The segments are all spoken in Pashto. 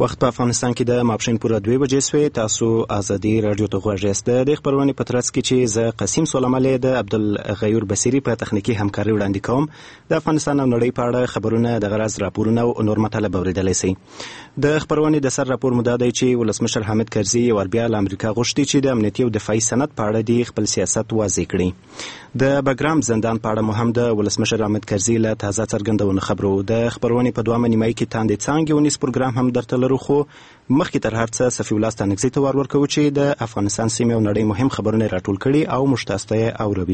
وخت په افغانستان کې د ماپښین پوره 2 بجې شوې. تاسو ازادي رادیو ته غوږ یاست. د خبرونې په ترڅ کې چې زه قسیم سلیمانی د عبدالغیور بصیری په تخنیکی همکاري وړاندې کوم. د افغانستان او نړۍ په اړه خبرونه د غرض راپورونه او نور مطالب اوریدلای شئ. د خبرونې د سر راپور مدعا دی چې ولسمشر حامد کرزي یو بیا له امریکا غوښتي چې د امنیتي او دفاعي سند په اړه د خپل سیاست واضح کړي. د بګرام زندان په اړه مهم د ولسمشر حامد کرزي له تازه څرګندونو خبرو. د خبرونې په دوامه نیمایي کې تاندې څانګې ونیس پروګرام هم درته لرو، خو مخکې تر هر څه صفي الله ستانکزي ته ورکوو چې د افغانستان سیمې او نړۍ مهم خبرونه راټول کړي او موږ تاسو ته اوروي.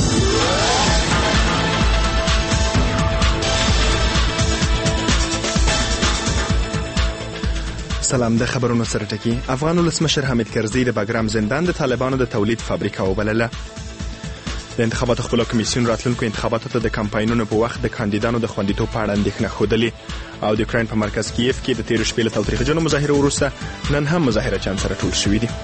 سلام. د خبرونو سره ټکی. افغان ولسمشر حامد کرزي د بګرام زندان د طالبانو د تولید فابریکه وبلله. د انتخاباتو خپلواک کمیسیون راتلونکو انتخاباتو ته د کمپاینونو په وخت د کاندیدانو د خوندیتوب په اړه اندېښنه ښودلې او د یوکراین په مرکز کیف کې د تیرو شپې له تاوتریخجنو مظاهرو وروسته نن هم مظاهرچیان سره ټول شوي دي.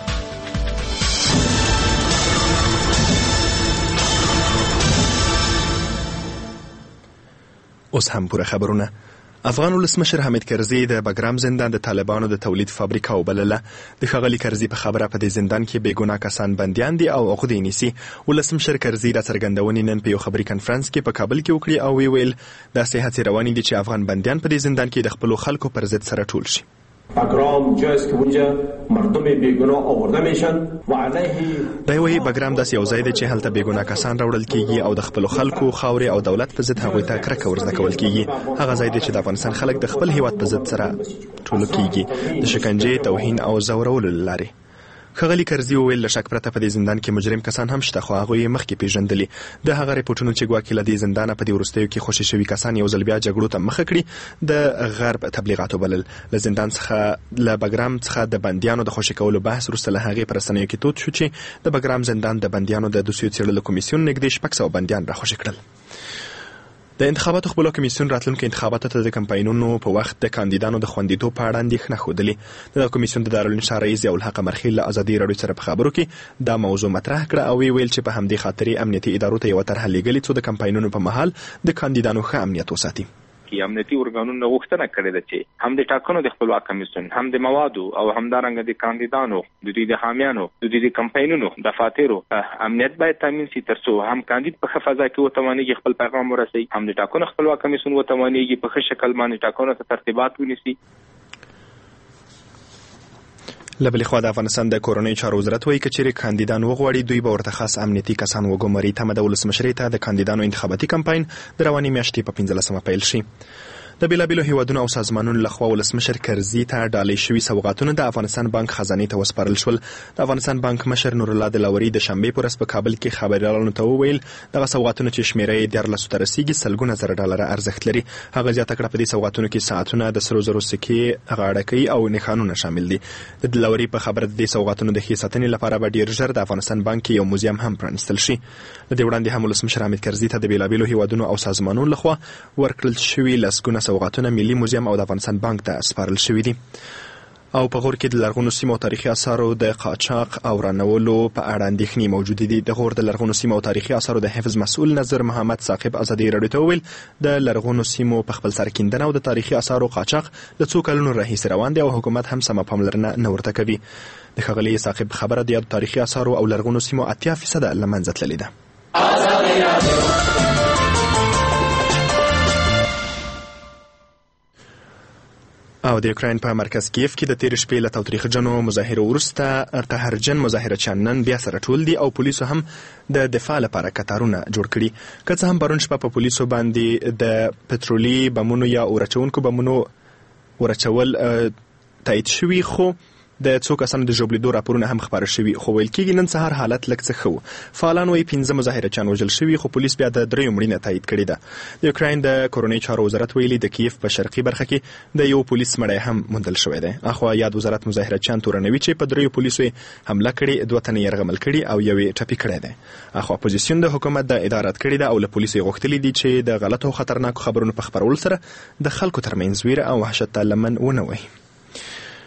اوس هم پوره خبرونه. افغان ولسمشر حامد کرزي د بګرام زندان د طالبانو د تولید فابریکه وبلله. د ښاغلي کرزي په خبره په دې زندان کې بې ګناه کسان بندیان دي او عقدې نیسي. ولسمشر کرزي دا څرګندونې نن په یو خبري کنفرانس کې په کابل کې وکړي او ویل داسې هڅې روانې دي چې افغان بندیان په دې زندان کې د خپلو خلکو پر ضد سره ټول شي. بگرام جایی است که اونجا مردم بیگناه آورده میشن و علیه دایوي بګرام داسې یو ځای دی چې هلته بیګناه کسان راوړل کیږي او د خپل خلکو خاورې او دولت په ضد هغوی ته کرکه ورزده کول کیږي. هغه ځای دی چې د افغانستان خلک د خپل هیواد په ضد سره ټول کیږي د شکنجې، توهین او زورولو لارې. ښاغلي کرزي وویل له شک پرته په دې زندان کې مجرم کسان هم شته، خو هغوی یې مخکې پیژندلي. د هغه ریپورټونو چې ګواکې له دې زندانه په دې وروستیو کې خوشي شوي کسان یو ځل بیا جګړو ته مخه کړي د غرب تبلیغاتو بلل. له زندان څخه له بګرام څخه د بندیانو د خوشي کولو بحث وروسته له هغې په رسنیو کې تود شو چې د بګرام زندان د بندیانو د دوسیو څېړلو کمیسیون نږدې 600 بندیان راخوشي کړل. د انتخاباتو خپلواک کمیسیون راتلونکو انتخاباتو ته د کمپاینونو په وخت د کاندیدانو د خوندیتوب په اړه اندېښنه ښودلې. د کمیسیون د دارالانشا رئیس ضیاءالحق مرخیل له ازادي راډیو سره په خبرو کې دا موضوع مطرح کړه او ویل چې په همدې خاطر امنیتي ادارو ته یو طرح لېږلې څو د کمپاینونو په مهال د کاندیدانو ښه امنیت وساتي. امنیتي ارګانونو غوښتنه کړې ده چې هم د ټاکنو د خپلواک کمیسیون هم د موادو او همدارنګه د کاندیدانو د دوی د حامیانو د دوی د کمپاینونو د فاتحو امنیت باید تامین شي ترڅو هم کاندید په ښه فضا کې وتوانېږي خپل پیغام ورسوي، هم د ټاکنو خپلواک کمیسیون وتوانېږي په ښه شکل باندې ټاکنو ته ترتیبات ونیسي. له بلې خوا د افغانستان د کورنیو چارو وزارت وایي که چیرې کاندیدان وغواړي دوی به ورته خاص امنیتي کسان وګماري. تمه د ولسمشرۍ ته د کاندیدانو انتخاباتي کمپاین د روانې میاشتې په 15 پیل شي. د بیلابیلو هیوادونو او سازمانونو لخوا ولسمشر کرزي ته ډالۍ شوي سوغاتونه د افغانستان بانک خزانې ته وسپارل شول. د افغانستان بانک مشر نور الله دلاوري د شنبې په ورځ په کابل کې خبريالانو ته وویل دغه سوغاتونه چې شمیره یې 14 ته رسیږي سلګونه زره ډالر ارزښت لري. هغه زیاته کړه په دې سوغاتونو کې ساعتونه، د سرو زرو سکې، غاړکۍ او نښانونه شامل دي. د دلاوري په خبره د دې سوغاتونو د ښې ساتنې لپاره به ډیر ژر د افغانستان بانک کې یو موزیم هم پرانیستل شي. د دې وړاندې هم ولسمشر حامد کرزي ته د بیلابیلو هیوادونو او سازمانونو لخوا ورکړل شوي لسګونه سوغاتونه ملي موزیم او د افغانستان بانک ته سپارل شوي دي. او په غور کې د لرغونو سیمو تاریخي آثارو د قاچاق او رانولو په اړه اندېښنې موجودې دي. د غور د لرغونو سیمو تاریخي آثارو د حفظ مسؤل نظر محمد ثاقب ازادي راډیو ته وویل د لرغونو سیمو په خپل سر کیندنه او د تاریخي آثارو قاچاق د څو کلونو راهیسې روان دی او حکومت هم سمه پاملرنه نه ورته کوي. د ښاغلي ثاقب خبره د یادو تاریخي آثارو او لرغونو سیمو 80% له منځه تللې ده. او د یوکراین په مرکز کیف کې د تیر شپې له تاوتریخجنو مظاهرو وروسته قهرجن مظاهرچیان نن بیا سره ټول دي او پولیسو هم د دفاع لپاره کتارونه جوړ کړي. که څه هم پرون شپه په پولیسو باندې د پټرولي بمونو یا اورچونکو بمونو ورچول تایید شوي، خو د څو کسانو د ژوبلیدو راپورونه هم خبره شوي، خو ویل کېږي نن سهار حالت لږ څه ښه و. فعالان وایي 15 مظاهرچیان وژل شوي، خو پولیس بیا د 3 مړینه تایید کړې ده. د یوکراین د کورنیو چارو وزارت ویلي د کیف په شرقي برخه کې د یو پولیس مړی هم موندل شوی دی. اخوا یاد وزارت مظاهرچیان تورنوي چې په 3 پولیسو حمله کړې، 2 تنه یرغمل کړي او یو ټپي کړی دی. اخوا اپوزیسیون د حکومت د ادارات کړي ده او له پولیسو غوښتلي دي چې د غلطو او خطرناکو خبرونو په خبرولو سره د خلکو ترمنځ ویره او وحشت ته لمن ونه وهي.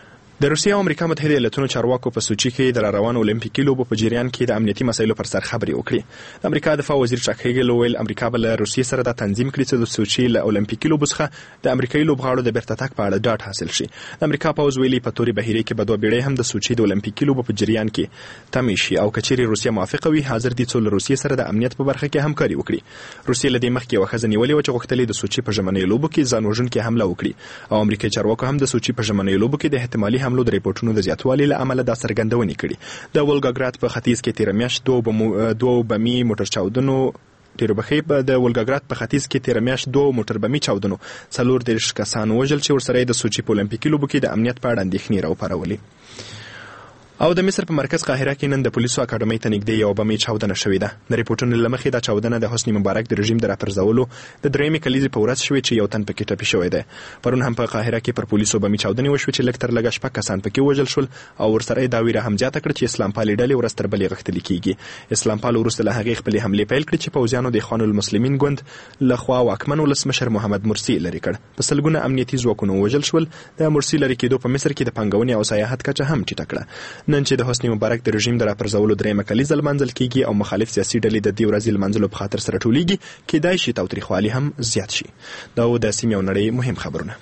د روسیې او امریکا متحده ایالاتونو چارواکو په سوچي کې د روانو اولمپیکي لوبو په جریان کې د امنیتي مسایلو پر سر خبرې وکړې. د امریکا دفاع وزیر چاک هیګل وویل امریکا به له روسیې سره دا تنظیم کړي چې د سوچي له اولمپیکي لوبو څخه د امریکایي لوبغاړو د بیرته تګ په اړه ډاډ حاصل شي. د امریکا پوځ ویلي په تورې بهیرې کې به دوه بیړۍ هم د سوچي د اولمپیکي لوبو په جریان کې تمې شي او که چیرې روسیه موافقه وي حاضر دي څو له روسیې سره د امنیت په برخه کې همکاري وکړي. روسیې له دې مخکې یوه ښځه نیولې وه چې غوښتلې د سوچي په ژمنیو لوبو کې ځان وژونکې حمله وکړي او امریکایي چارواکو هم د سوچي په ژمنیو لوبو کې د احتمالي حملو د ریپورټونو د زیاتوالي له امله دا څرګندونې کړي. د ولګاګراد په ختیځ کې تېره میاشت دوه بمي موټر چاودنو د ولګاګراد په ختیځ کې تېره میاشت 2 موټر بمي چاودنو 40 کسان وژل چې ورسره د سوچي په اولمپیکي لوبو کې د امنیت په اړه اندېښنې راوپارولې. او د مصر په مرکز قاهره کې نن د پولیسو اکاډمۍ ته نږدې یو بمي چاودنه شوې ده. د ریپورټونو له مخې دا چاودنه د حسني مبارک د رژیم د راپرځولو د درېیمې کلیزې په ورځ شوې چې یو تن پکې ټپي شوی دی. پرون هم په قاهره کې پر پولیسو بمي چاودنې وشوې چې لږ تر لږه 6 کسان پکې وژل شول او ورسره دا ویره هم زیاته کړه چې اسلام پالي ډلې ورځ تر بلې غښتلې کیږي. اسلام پال وروسته له هغې خپلې حملې پیل کړې چې پوځیانو د اخوان المسلمین ګوند لخوا واکمن ولسمشر محمد مرسي لرې کړ. په سلګونه امنیتي ځواکونو وژل شول. د مرسي لرې کېدو په مصر کې د پانګونې او سیاحت کچه هم ټیټه کړه. نن چې د حسني مبارک د رژیم د راپرځولو درېیمه کلیزه لمانځل کیږي او مخالف سیاسي ډلې د دې ورځې لمانځلو په خاطر سره ټولېږي کېدای شي تاوتریخوالي هم زیات شي. دا و د سیمې او نړۍ مهم خبرونه.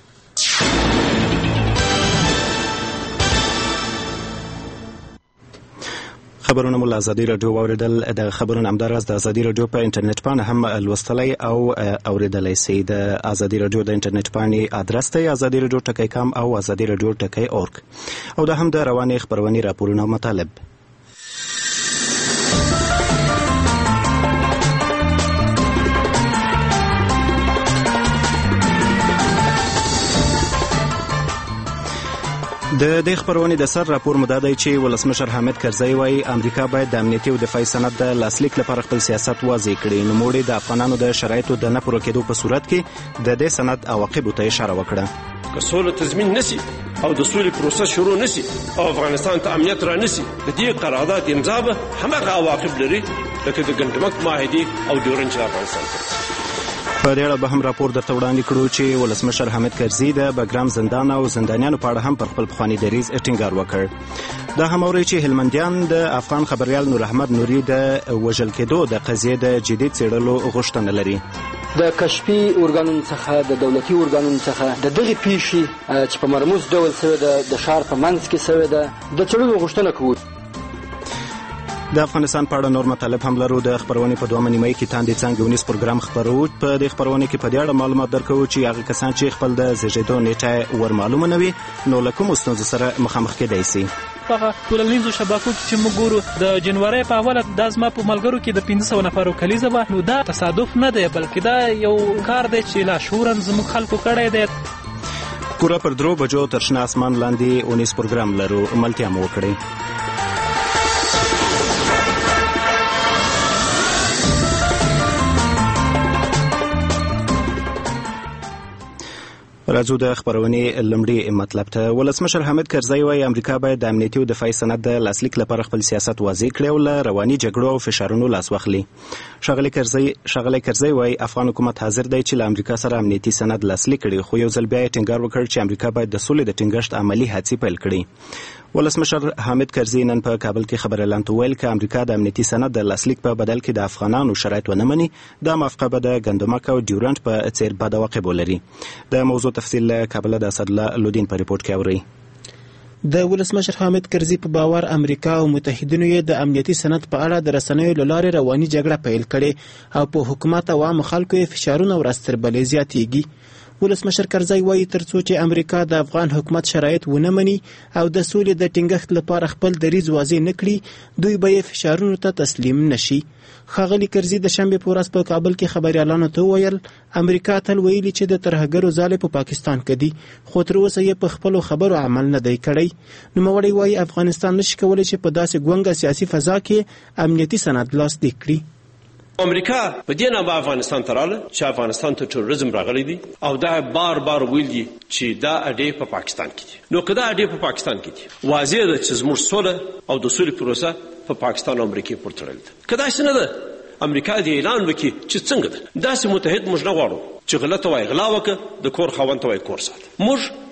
خبرونه مو له ازادي راډیو واوریدل. د خبرونو همداراز د ازادي راډیو په انټرنیټ باندې هم لوستلی او اوریدلی سئ. د ازادي راډیو د انټرنیټ باندې ادرس دی azadieradio.com او azadieradio.org او دا هم د روانې خبرونې راپورونه او مطالب. د دې خبرونې د سر راپور مو دا دی چې ولسمشر حامد کرزی وایي امریکا باید د امنیتي او دفاعي سند د لاسلیک لپاره خپل سیاست واضح کړي. نوموړي د افغانانو د شرایطو د نه پوره کېدو په صورت کې د دې سند عواقبو ته اشاره وکړه. که سوله تضمین نسی او د سولې پروسس شروع نسی او افغانستان ته امنیت را نسی د دې قرارداد امضا به همغه عواقب لري لکه د ګنډمک معاهدې او ډیورنډ چې افغانستان ته. په دې اړه به هم راپور درته وړاندې کړو چې ولسمشر حامد کرزي د بګرام زندان او زندانیانو په اړه هم پر خپل پخواني دریځ ټینګار وکړ. دا هم اوري چې هلمندیان د افغان خبریال نور احمد نوري د وژل کېدو د قضیې د جدي څېړلو غوښتنه لري. د کشفي ارګانونو څخه د دولتي ارګانونو څخه د دغه پیښې چې په مرموز ډول شوې ده د ښار په منځ کې شوې ده د څېړلو غوښتنه کوو. د افغانستان په اړه نور مطالب هم لرو. د خبرونې په دوه نیمایي کې تاندې څنګه ونیس پروګرام خبرو. په دې خبرونې کې په دې اړه معلومات درکوو چې هغه کسان چې خپل د زیږېدو نیټه ور معلومه نه وي نو له کومو ستونزو سره مخامخ کېدای شي. په ټولنیزو شبکو کې چې موږ ګورو د جنوري په اوله د زما په ملګرو کې د 1500 نفرو کلیزه به نو دا تصادف نه دی بلکې دا یو کار دی چې لا شورن زموږ خلکو کړی دی. پوره پر 3 بجو تر شنه اسمان لاندې ونیس پروګرام لرو. ملتیا مو وکړئ. راځو د خبرونې لومړی مطلب ته. ولسمشر حامد کرزی وایي امریکا باید د امنیتي او دفاعي سند د لاسلیک لپاره خپل سیاست واضح کړي او له رواني جګړو او فشارونو لاس واخلي. ښاغلی کرزی وایي افغان حکومت حاضر دی چې له امریکا سره امنیتي سند لاسلیک کړي خو یو ځل بیا یې ټینګار وکړ چې امریکا باید د سولې د ټینګښت عملي هڅې پیل کړي. ولسمشر حامد کرزي نن په کابل کې خبر اعلان ویل چې امریکا د امنیتي سند د لاسلیک په بدل کې د افغانانو شرایط ونه مني دا موافقه به د ګندمک او ډیورنډ په څیر بد عواقب ولري. د موضوع تفصیل کابل د اسدالله لودین په ریپورت کې اوري. د ولسمشر حامد کرزي په باور امریکا او متحدینو یې د امنیتي سند په اړه د رسنیو له لارې رواني جګړه پیل کړې او په حکومت او عام خلکو یې فشارونه ورستربلې زیاتېږي. ولسمشر کرزی وایي ترڅو چې امریکا د افغان حکومت شرایط ونه مني او د سولې د ټینګښت لپاره خپل دریځ واضح نه کړي دوی به یې فشارونو ته تسلیم نشي. ښاغلي کرزي د شنبې په ورځ په کابل کې خبریالانو ته وویل امریکا تل ویلي چې د ترهګرو ځالې په پاکستان کې دي خو تر اوسه یې په خپلو خبرو عمل نه دی کړی. نوموړی وایي افغانستان نشي کولی چې په داسې ګونګه سیاسي فضا کې امنیتي سند لاسلیک کړي. امریکا په دې نه افغانستان ته راغله چې افغانستان ته تروریزم راغلی دی او دا بار ویل دي چې دا اډې په پاکستان کې دي. نو که دا اډې په پاکستان کې دي واضح ده چې زموږ سوله او د سولې پروسه په پاکستان او امریکا پورې تړلې ده. که داسې نه ده امریکا دې اعلان وکړي چې څنګه ده داسې متحد موږ نه غواړو چې غلطه وایي غلا وکړه د کور خاوند ته وایي کور ساته. موږ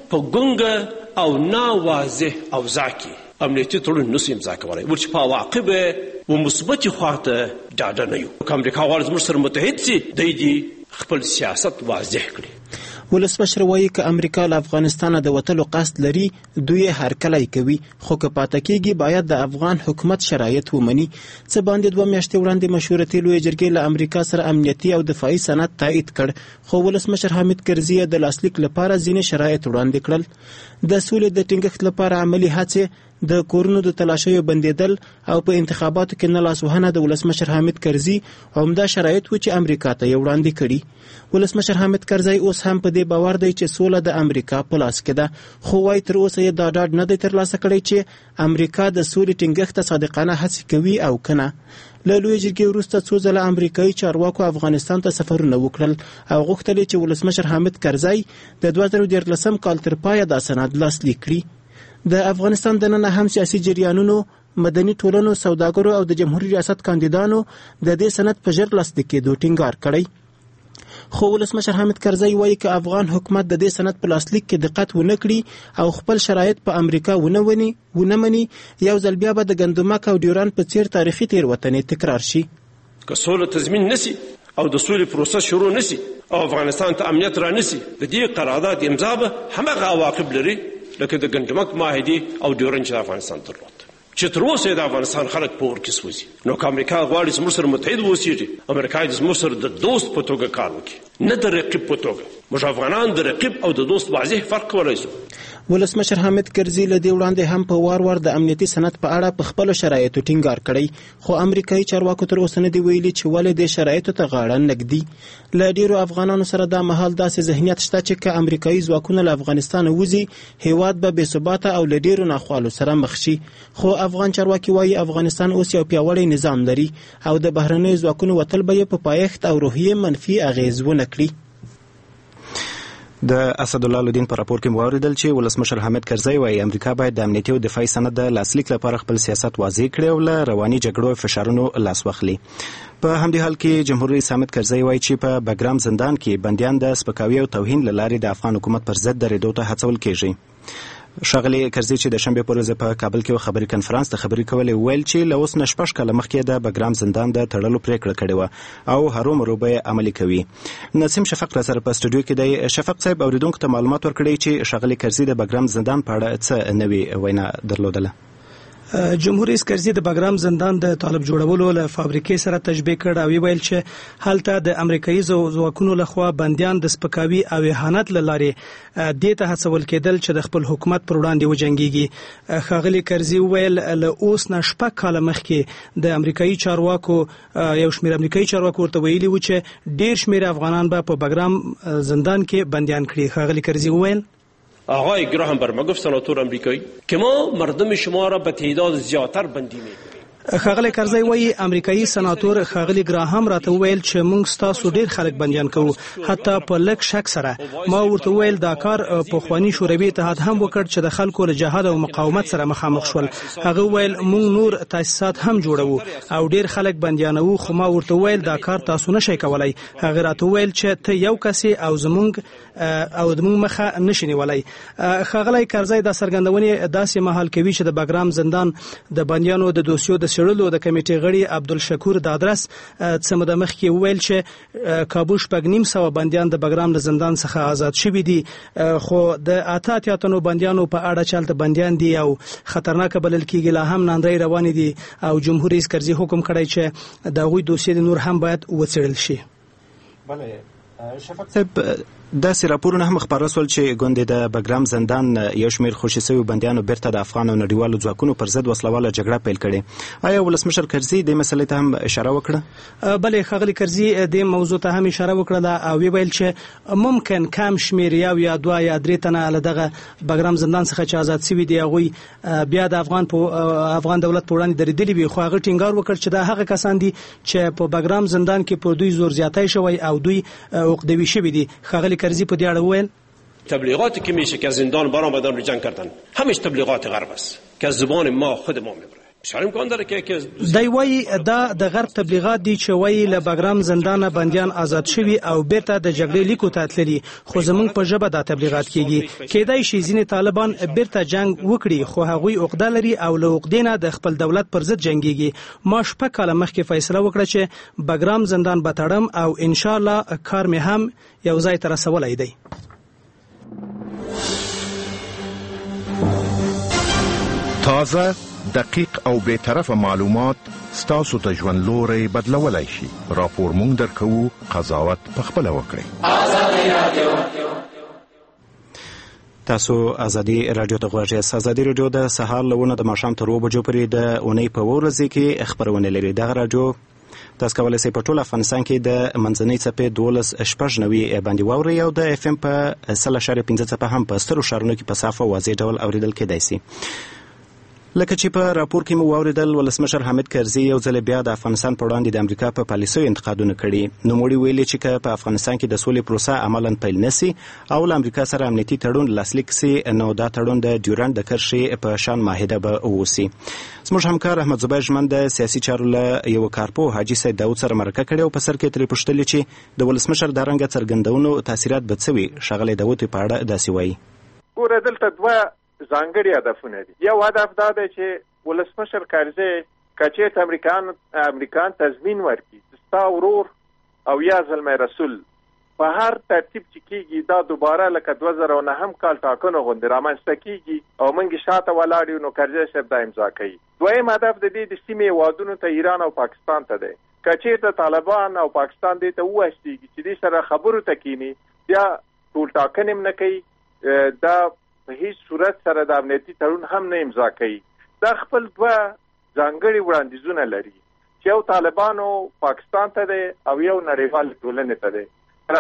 په ګونګه او ناواضح اوضاع کې امنیتي تړون نشي امضا کولی ورچ په عواقب و مثبت خواته ډاډه نه یو. امریکا غواړي زموږ سره متحد شي، دی خپل سیاست واضح کړي. ولسمشر وایي که امریکا له افغانستان د وتلو قصد لري دوی هرکلی کوي، خو که پاتې کېږي باید د افغان حکومت شرایط ومني. څه باندې 2 میاشتې وړاندې مشورتي لویې جرګې له امریکا سره امنیتي او دفاعي سند تایید کړ، خو ولسمشر حامد کرزي د لاسلیک لپاره ځینې شرایط وړاندې کړل. د سولې د ټینګښت لپاره عملي هڅې، د کورونو د تلاشیو بندیدل او په انتخاباتو کې نه لاسوهنه د ولسمشر حامد کرزي عمده شرایط و چې امریکا ته یې وړاندې کړي. ولسمشر حامد کرزي اوس هم په دې باور دی چې سوله د امریکا په لاس کې ده، خو وايي تر اوسه یې دا ډاډ نه دی ترلاسه کړی چې امریکا د سولې ټینګښت ته صادقانه هڅې کوي او کنه. له لویې جرګې وروسته څو ځله امریکایي چارواکو افغانستان ته سفرونه وکړل او غوښتل چې ولسمشر حامد کرزي د 2013 کال تر پایه دا سند لاسلیک کړي. د افغانستان دننه هم سیاسي جریانونو، مدني ټولنو، سوداګرو او د جمهوریت ریاست کاندیدانو د دې سند په ژر لاسلیک کېدو ټینګار کړی، خو ولسمشر حامد کرزي وایي که افغان حکومت د دې سند په لاسلیک کې دقت ونه کړي او خپل شرایط په امریکا ونه مني، یو ځل بیا به د ګندمک او ډیوران په څیر تاریخي تېروتنې تکرار شي. که سوله تضمین نشي او د سولې پروسس شروع نشي او افغانستان ته امنیت را نشي، د دې قرارداد امضا به همغه عواقب لري لکه د ګندمک معاهدې او ډیورن چې افغانستان درلود، چې تر اوسه د افغانستان خلک په اور کې سوځي. نو که امریکا غواړي زموږ سره متحد واوسېږي، امریکا د زموږ سره د دوست په توګه کار وکړي، نه د رقیب په توګه. موږ افغانان د رقیب او د دوست واضح فرق کولی شو. ولسمشر حامد کرزي له دې وړاندې هم په وار وار د امنیتي سند په اړه په خپلو شرایطو ټینګار کړی، خو امریکایي چارواکو تر اوسه نه دی ویلي چې ولې دې شرایطو ته غاړه نه ږدي. له ډیرو افغانانو سره دا مهال داسې ذهنیت شته چې که امریکایي ځواکونه له افغانستان وځي هیواد به بېثباته او له ډیرو ناخوالو سره مخ شي، خو افغان چارواکي وایي افغانستان اوس یو پیاوړی نظام لري او د بهرنیو ځواکونو وتل به یې په پایښت او روحیې منفي اغیز ونه کړي. د اسدالله الدین په راپور کې موریدل چې ولسمشر حامد کرزي وايي امریکا باید د امنیتي او دفاعي سند د لاسلیک لپاره خپل سیاست واضح کړي او له رواني جګړو فشارونو لاس واخلي. په همدې حال کې جمهور رئیس حامد کرزي وايي چې په بګرام زندان کې بنديان د سپکاوي او توهین له لارې د افغان حکومت پر ضد درېدو ته هڅول کېږي. ښاغلي کرزي چې د شنبې پر ورځ په کابل کې خبري کنفرانس ته خبري کولې ویل چې له اوس نه 6 کاله مخکې د بګرام زندان د تړلو پریکړه کړې و او هرومرو به عملي کوي. نسیم شفق را سره په استودیو کې دی. شفق صاحب اوریدونکو ته معلومات ورکړي چې ښاغلي کرزي د بګرام زندان په اړه څه نوې وینا درلودله. جمهور رئیس کرزي د بګرام زندان د طالب جوړولو له فابریکې سره تشبیه کړ او ویل چې هلته د امریکایي ځواکونو لخوا بنديان د سپکاوي او اهانت له لارې دې ته هڅول کېدل چې د خپل حکومت پر وړاندې وجنګيږي. ښاغلي کرزي ویل له اوس نه 6 کاله مخکې د امریکایي چارواکو یو شمېر امریکایي چارواکو ورته ویلي و چې ډېر شمېر افغانان به په بګرام زندان کې بنديان کړي. ښاغلي کرزي ویل آقای گراهام برمگفت سناتور امریکایی که ما مردم شما را به تعداد زیادتر بندی می‌کنیم. ښاغلی کرزي وایي امریکایي سناتور ښاغلي ګراهام راته وویل چې موږ ستاسو ډیر خلک بندیان کوو، حتی په لږ شک سره. ما ورته وویل دا کار پخواني شوروي اتحاد هم وکړ چې د خلکو له جهاد او مقاومت سره مخامخ شول. هغه وویل موږ نور تاسیسات هم جوړوو او ډیر خلک بندیانوو، خو ما ورته وویل دا کار تاسو نشئ کولای. هغه راته وویل چې ته یو کس او زموږ مخه نشئ نیولای. ښاغلی کرزي دا څرګندونې داسې مهال کوي چې د بګرام زندان د بندیانو د دوسیو د شړلو د کمیټې غړي عبدالشکور دادرس څه موده مخکې وویل چې کابو 950 بندیان د بګرام له زندان څخه آزاد شوي دي، خو د 88 بندیانو په اړه چې هلته بندیان دي او خطرناک بلل کېږي لا هم ناندرۍ روانې دي او جمهور رئیس کرزي حکم کړی چې د هغوی دوسیې نور هم باید وڅېړل شي. بله شفق صاحب داسې راپورونه هم خپاره سول چې ګوندې د بګرام زندان یو شمېر خوشي شوي بندیانو بیرته د افغان او نړیوالو ځواکونو پر ضد وسلواله جګړه پیل کړې. آیا ولسمشر کرزي دې مسلې ته هم اشاره وکړه؟ بله ښاغلي کرزي دې موضوع ته هم اشاره وکړه او ویل چې ممکن کم شمېر یا 2 یا 3 تنه له دغه بګرام زندان څخه چې آزاد شوي دي هغوی بیا د افغان دولت په وړاندې درېدلي وي، خو هغه ټینګار وکړ چې دا هغه کسان دي چې په بګرام زندان کې پر دوی زور زیاتی شوی او دوی عقدوي شوي دي. ښاغلي کرزي په دې اړه وویل تبلیغاتی که میشه که از زندان برآمدن رو جنگ کردن همش تبلیغات غرب است که از زبان ما خود ما میبره. بسیار امکان داره که دی وایي دا د غرب تبلیغات دي چې وایي له بګرام زندانه بندیان آزاد شوي او بیرته د جګړې لیکو ته تللي، خو زموږ په ژبه دا تبلیغات کیږي. کیدای شي ځینې طالبان بیرته جنگ وکړي، خو هغوی عقده لري او له عقدې نه د خپل دولت پر ضد جنګيږي. ما 6 کاله مخکې فیصله وکړه چې بګرام زندان به تړم او ان شاء الله کار مې هم یو ځای ته رسولی دی. تازه، دقیق او بی‌طرفه معلومات ستاسو ته ژوند لوري بدلولای شي. راپور مونږ درکوو، قضاوت پخپله وکړئ. تاسو ازادي رادیو ته غواړئ. ازادي رادیو د سهار له 9 د ماښام تر 2 بجو پورې د اونۍ په ورځ کې خبرونه لري. دغه رادیو تاسو کولای شئ په ټول افغانستان کې د منځنۍ څپې 12.90 باندې واورئ او د اف ام په 0.15 څپه هم په سترو ښارونو کې په صاف او واضح ډول اوریدل کېدای شي. لکه چې په راپور کې مو واوریدل، ولسمشر حامد کرزي یو ځل بیا د افغانستان په وړاندې د امریکا په پالیسیو انتقادونه کړي. نوموړي ویلي چې که په افغانستان کې د سولې پروسه عملاً پیل نشي او له امریکا سره امنیتي تړون لاسلیک سي، نو دا تړون د ډیورنډ د کرښې په شان معاهده به اوسي. زموږ همکار احمد زبیر ژمن د سیاسي چارو له یو کارپوه حاجي سید داود سره مرکه کړې او په سر کې ترې پوښتلې چې د ولسمشر د رنګه څرګندونو تاثیرات به څه وي. ښاغلی داود په اړه داسې وایي: ګوره، دلته دوه ځانګړي هدفونه دي. یو هدف دا دی چې ولسمشر کرزي کچېت امریکان تضمین ورکړي ستا ورور او یا زلمی رسول په هر ترتیب چې کېږي دا دوباره لکه 2009 کال ټاکنو غوندې رامنځته کېږي او موږ شاته ولاړ یو، نو کرزي صاحب دا امضا کوي. دویم هدف د دې د سیمې هېوادونو ته ایران او پاکستان ته دی. که چېرته طالبان او پاکستان دې ته ووهڅېږي چې دې سره خبرو ته کښېني، بیا ټولټاکنې هم نه کوي، دا په هیڅ صورت سره د امنیتي تړون هم نه امضا کوي. دا خپل دوه ځانګړي وړاندیزونه لري چې یو طالبانو پاکستان ته دی او یو نړیوال ټولنې ته دی.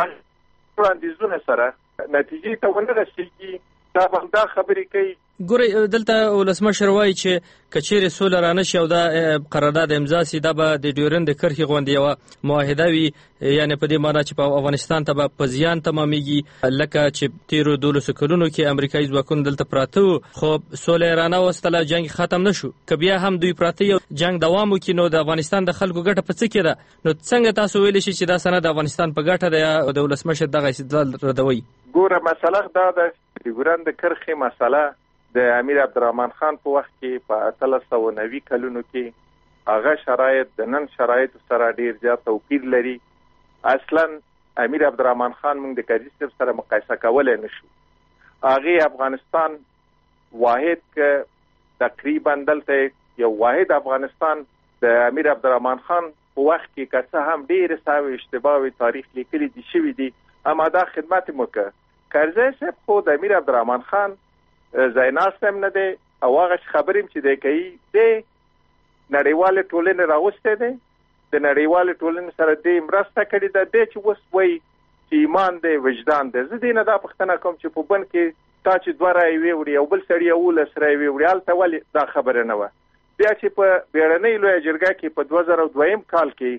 وړاندیزونه سره نتیجې ته ونه رسېږي، دا خبرې کوي. ګورئ، دلته ولسمشر وایي چې که چیرې سوله رانشي او دا قرارداد امضا سي، دا به د ډیورنډ د کرښې غوندې یوه معاهده وي، یعنې په دې معنا چې په افغانستان ته به په زیان تمامیږي. لکه چې تیرو 12 کلونو کې امریکایي ځواکونه دلته پراته وو، خو سوله یې رانوستله، جنګ ختم نه شو. که بیا هم دوی پراته یو جنګ دوام وکړي، نو د افغانستان د خلکو ګټه په څه کې ده؟ نو څنګه تاسو ویلی شئ چې دا سند د افغانستان په ګټه ده یا د ولسمشر دغه استدلال ردوي؟ ګوره، مسله دا ده چې ډیورنډ د کرښې مسله د امیر عبدالرحمن خان په وخت کې په 1890 کلونو کې هغه شرایط د نن شرایطو سره ډیر زیات توپیر لري. اصلا امیر عبدالرحمن خان موږ د کرزي صاحب سره مقایسه کولی نشو. هغې افغانستان واحد که تقریبا دلته یو واحد افغانستان د امیر عبدالرحمن خان په وخت کې که څه هم ډېرې ساوي اشتباهي تاریخ لیکلي دي شوي دي، اما دا خدمت مو که کرزي صاحب خو د امیر عبدالرحمن خان ځایناست هم نه دی او هغه خبرې چې دی کوي د نړیوالې ټولنې راوستی دی، د نړیوالې ټولنې سره دی مرسته کړې ده. دی چې اوس وایي چې ایمان دی، وجدان دی. زه دې نه دا پوښتنه کوم چې په بن کې تا چې 2 رایې ویوړي او بل سړي 11 رایې ویوړي، هلته ولې دا خبره نه وه؟ بیا چې په بیړنۍ لویه جرګه کې په 2002 کال کې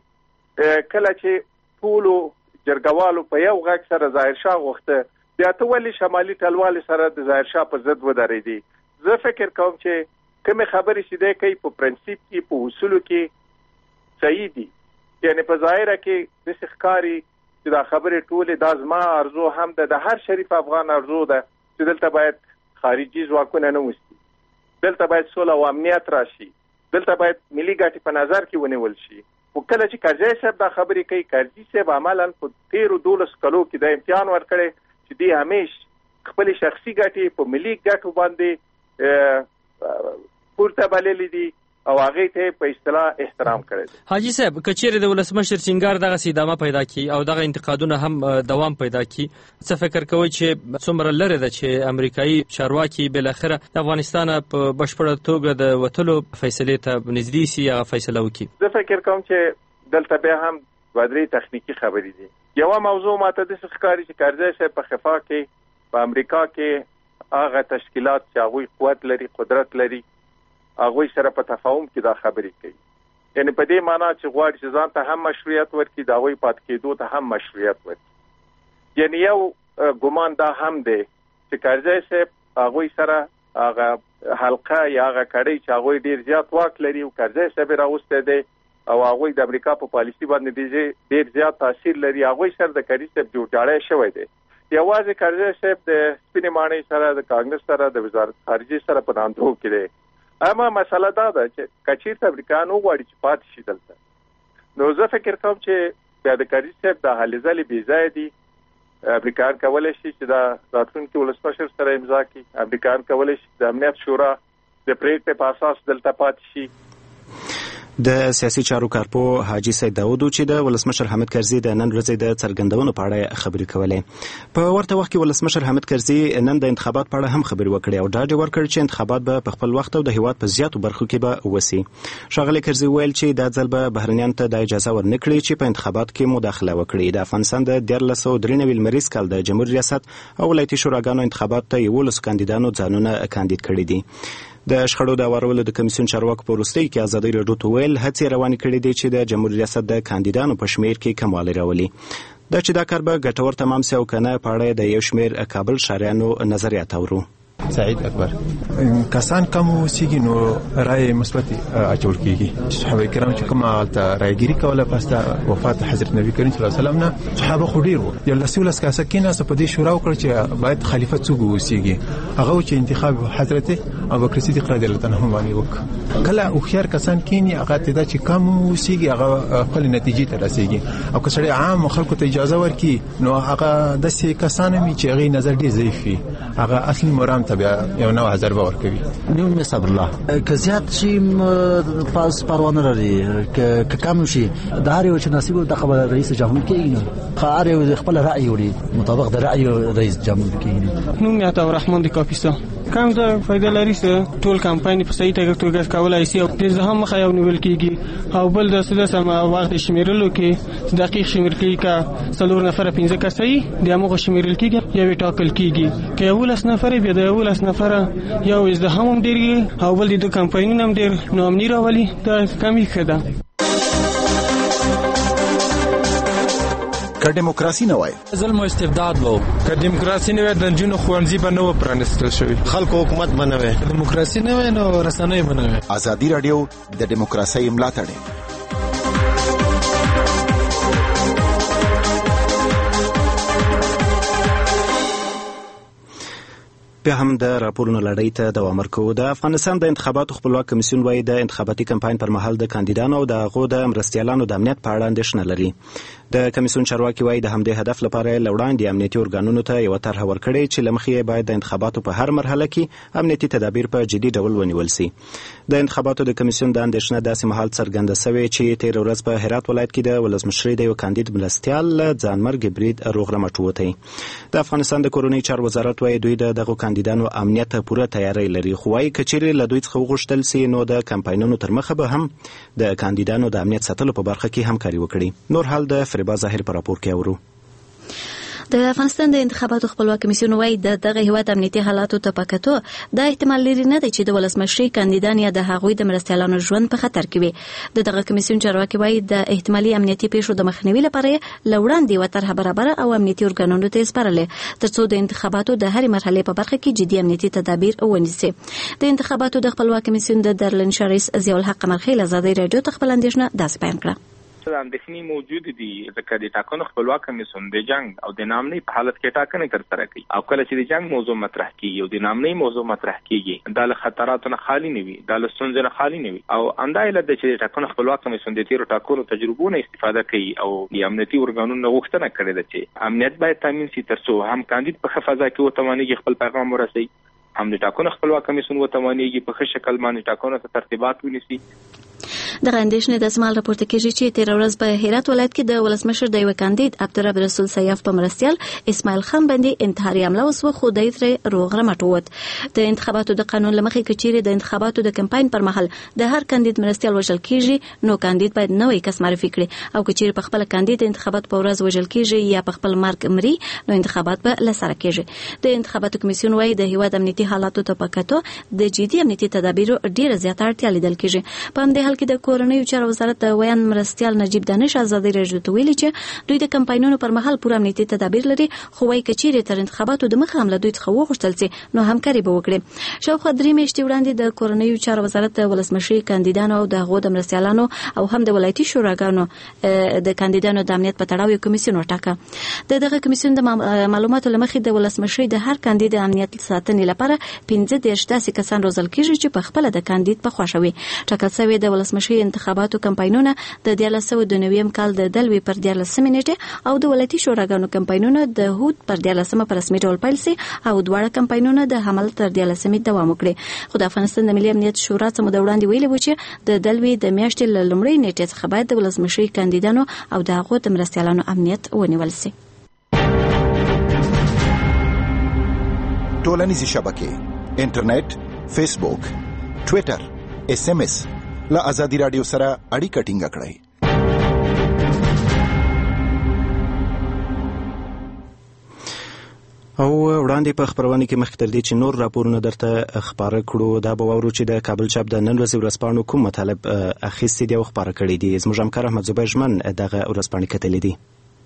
کله چې ټولو جرګوالو په یو غږ سره ظاهرشاه غوښته، بیا ته ولې شمالي ټلوالې سره د ظاهرشاه په ضد ودرېدې؟ زه فکر کوم چې کومې خبرې چې دی کوي په پرنسیپ کې، په اصولو کې صحیح دي. یعنې په ظاهره کې داسې ښکاري چې دا خبرې ټولې دا زما ارزو هم ده، د هر شریف افغان ارزو ده چې دلته باید خارجي ځواکونه نه وستي، دلته باید سوله او امنیت راشي، دلته باید ملي ګټې په نظر کې ونیول شي. خو کله چې کرزي صاحب دا خبرې کوي، کرزي صاحب عملاً په تیرو 12 کلو کې دا امتحان ورکړی چې دی همیش خپل شخصي ګټې په ملي ګټو باندې پورته بللې دي او هغه ته په اصطلاح احترام کړی. حاجی صاحب، کچېرې د ولسمشر سینګار دغه ادامه پیدا کی او دغه انتقادونه هم دوام پیدا کی، څه فکر کوئ چې څومره لري ده چې امریکایي چارواکي بل اخره د افغانستان په بشپړه توګه د وټلو فیصله ته نږدې سي یا فیصله وکړي؟ زه فکر کوم چې دلته به هم ودرې تخنیکی خبرې دي. یو موضوع ماته د ښکاری چې کرزي صاحب په خفا کې په امریکا کې هغه تشکیلات چې هغوی قوت لري، قدرت لري، هغوی سره په تفاهم کې دا خبرې کوي. یعنی په دې معنا چې غواړي چې ځان ته هم مشروعیت ورکړي، د هغوی پاتې کېدو ته هم مشروعیت ورکړي. یعنی یو ګمان دا هم دی چې کرزي صاحب هغوی سره هغه حلقه یا هغه کړي چې هغه ډیر زیات واک لري او کرزی صاحب راوسته دی او هغه د امریکا په پالیسي باندې ډیر زیات تاثیر لري. هغه سره د کرزی صاحب جوړجاړی شوی دی. یوازې کرزی صاحب د سپینې ماڼۍ سره د کانګرس سره د وزارت خارجه سره په ناندرو کې دی. اما مسله دا ده چې کچیر امریکانو غواړي چې پاتې شي دلته. نو زه فکر کوم چې بیا د کرزی صاحب د حل ځلې بې ځای دي. امریکایان کولی شي چې دا راتلونکي ولسمشر سره امضا کړي. امریکایان کولی شي د امنیت شورا د پریکړې په اساس دلته پاتې شي. د سیاسي چارو کارپوه حاجي سید داود چې د ولسمشر حامد کرزي د نن ورځې د څرګندونو په اړه خبرې کولې. په ورته وخت کې ولسمشر حامد کرزي نن د انتخابات په اړه هم خبرې وکړې او ډاډ ورکړ چې انتخابات به په خپل وخت او د هیواد په زیاتو برخو کې به وسی. ښاغلی کرزي ویل چې دا ځل به بهرنیانو ته د اجازه ورنکړي چې په انتخابات کې مداخله وکړي. د افغانستان د 1393 لمریز کال د جمهوریت ریاست او ولایتي شوراګانو انتخابات ته 11 کاندیدانو ځانونه کاندید کړي دي. د شخړو د اورولو د کمیسیون چارواکو په وروستۍ کې ازادي راډیو ته ویل هڅې روانې کړې دي چې د جمهوریت ریاست د کاندیدانو په شمیر کې کموالی راولي. دا چې دا کار به ګټور تمام شي او کنه په اړه د یو شمیر کابل شاریانو نظریات اورو. سعید اکبر کسان کم وسیږي نو رائے مثبت اچول کیږي. صحابه کرام چې کومه رائګيري کوله پس د وفات حضرت نبی کریم صلی الله علیه وسلم نه صحابه خډیر وو. یو لسولس کاسه کینه په دې شورا وکړ چې باید خلیفہ څوک وسیږي. هغه چې انتخاب حضرت ابوبکر صدیق رضی الله عنه باندې وک. کله او خيار کسان کینی هغه ته چې کم وسیږي هغه خپل نتیجې ته رسیږي. او کله عام خلکو ته اجازه ورکي نو هغه د سې کسان می چې هغه نظر ډیر ضعیف وي هغه اصلي مرام بیا یو نو هزار باور کوي. نوم می صبر الله که زیات شي پاس پروانه لري که کم شي د هر یو چې نصیب د خبر رئیس جمهور کېږي خو هر یو خپل رأی وړي مطابق د رأی رئیس جمهور کېږي. نوم می عطا الرحمن د کاپیسا کوم څه فائدہ لري چې ټول کمپاین په صحیح توګه کولای شي او د زهم مخه یو نیول کېږي او بل د سده سم وخت شمیرلو کې دقیق شمیر کېږي کا څلور نفر 15 کسې د موږ شمیرل کېږي یو ټاکل کېږي که یو لس نفر به د یو لس نفر یو ازدحام هم ډیر او بل د کمپاینونو هم ډیر نو امنی راولي دا کمی خده. که دیموکراسي نه وای ظلم او استبداد وو. که دیموکراسي نه وای د جنونو خوانځي به نو پرانستل شوی. خلکو حکومت بنوي. دیموکراسي نه وای نو رسنۍ بنوي. ازادي رادیو د دیموکراسي ملاتړ. په هم د راپورونو لړۍ ته دوام ورکوي. د افغانستان د انتخاباتو خپلواک کمیسیون وايي د انتخاباتي کمپاین پر مهال د کاندیدانو او د هغو د مرستیالانو د امنیت په اړه اندېښنه لري. د کمیسیون چارواکي وايي د همدې هدف لپاره لوړاندې امنیتي ارګانونو ته یو طرح ورکړي چې لمخې باید د انتخاباتو په هر مرحله کې امنیتي تدابیر په جدي ډول ونیول شي. د انتخاباتو د کمیسیون د اندېښنه داسې مهال څرګنده شوې چې تیر ورځ په هرات ولایت کې د ولسمشرۍ د یو کاندید مرستیال ځانمرګ برید روغ رمټ وتی. د افغانستان د کورنۍ چارو وزارت وايي دوی دغه کاندیدانو امنیت ته پوره تیاری لري خو وايي کچېرې له دوی څخه وغوښتل سي نو د کمپاینونو تر مخه به هم د کاندیدانو د امنیت ساتلو په برخه کې همکاري وکړي. نور حال د فریبا ظاهر په راپور کې اورو. د افغانستان د انتخاباتو خپلواک کمیسیون وايي دغه هیواد امنیتي حالاتو ته پکاتو دا احتمال لري نه دی چې د ولسمشرۍ کاندیدان یا د هغوی د مرستیالانو ژوند په خطر کې وي. دغه کمیسیون چارواکي وايي د احتمالي امنیتي پیښو د مخنیوي لپاره لوړاندې و طرح برابر او امنیتي ارګانونو ته سپارلې ترڅو د انتخاباتو د هرې مرحلې په برخه کې جدي امنیتي تدابیر ونیسي. د انتخاباتو د خپلواک کمیسیون د درلن شریس ضیاء الحق قمرخیل ازادي رادیو ته خپل اندېښنه داسې بیان کړه. اندېښنې موجود دي ځکه د ټاکنو خپلواک کمیسیون د جنگ او د نامنۍ په حالت کې ټاکنې ترسره کوي او کله چې د جنگ موضوع مطرح کیږي او د نامنۍ موضوع مطرح کیږي دا له خطراتو نه خالي نه وي دا له ستونزو نه خالي نه وي او همدا علت دی چې د ټاکنو خپلواک کمیسیون د تیرو ټاکنو تجربو نه استفاده کوي او د امنیتي ارګانونو غوښتنه کړې ده چې امنیت باید تامین شي ترڅو هم کاندید په ښه فضا کې وتوانېږي خپل پیغام ورسوي هم د ټاکنو خپلواک کمیسیون وتوانېږي په ښه شکل باندې ټاکنو ته ترتیبات ونیسي. دغه اندېښنې د سمال راپورته کېږي چې تیر ورځ په هرات ولایت کې د ولسمشر د یو کاندید عبدالرب رسول سیاف په مرستیال اسماعیل خان باندې انتحاري حمله وسوه خو د یې روغ رمټ ووت. د انتخاباتو د قانون لمخې کچېرې د انتخاباتو د کمپاین پر مهال د هر کاندید مرستیال وژل کېږي نو کاندید باید نوې کس معرفي کړي او کچېرې په خپل کاندید انتخابات په ورځ وژل کېږي یا په خپل مرګ مري نو انتخابات به لسره کېږي. د انتخاباتو کمیسیون وايي د هیواد امنیتي حالاتو ته پکاتو د جدي امنیتي تدابیرو ډیره زیاته اړتیا لیدل کېږي. په همدې حال کې د کورنیو چارو وزارت د ویان مرستیال نجیب دانش ازادي راډیو ته ویلي چې دوی د کمپاینونو پر مهال پوره امنیتي تدابیر لري، خو وايي کچېرې تر انتخاباتو د مخه هم له دوی څخه وغوښتل چې نو همکاري به وکړي. شاوخوا 3 میاشتې وړاندې د کورنیو چارو وزارت د ولسمشري کاندیدانو او د هغو د مرستیالانو او هم د ولایتي شوراګانو د کاندیدانو د امنیت په تړاو یو کمیسیون وټاکه. دغه کمیسیون د معلوماتو لمخې د ولسمشري د هر کاندید امنیت ساتنې لپاره 15 داسې کسان روزل کیږي چې په خپل د کاندید په خوښه وي. ټاکل شوی د ولسمشري انتخاباتو کمپاینونه د 1990 کال د دلوي پر 14 نیټه او د ولایتي شوراګانو کمپاینونه د هود پر 14 په رسمي ډول پیل سي او دواړه کمپاینونه د حمل تر 14 دوام وکړي. خو د افغانستان د ملي امنیت شورا څخه د وړاندې ویلي و چې د دلوي د میاشتې لومړۍ نیټه څخه باید د ولسمشري کاندیدانو او د هغو د مرستیالانو امنیت ونیول سي. ټولنیزې شبکې انټرنیټ، فیسبوک، ټویټر، SMS له ازادي رادیو سره اړیکه ټینګه کړئ. او وړاندې په خبرونه کې مخکې تر دې چې نور راپورونه درته خبره کړو، دا به واورو چې د کابل چاپ د نن ورځې ورځپاڼو کوم مطالب اخیستي دي او خبره کړي دي. زموږ همکار احمد زبیر ژمن دغه ورځپاڼې کتلې دي.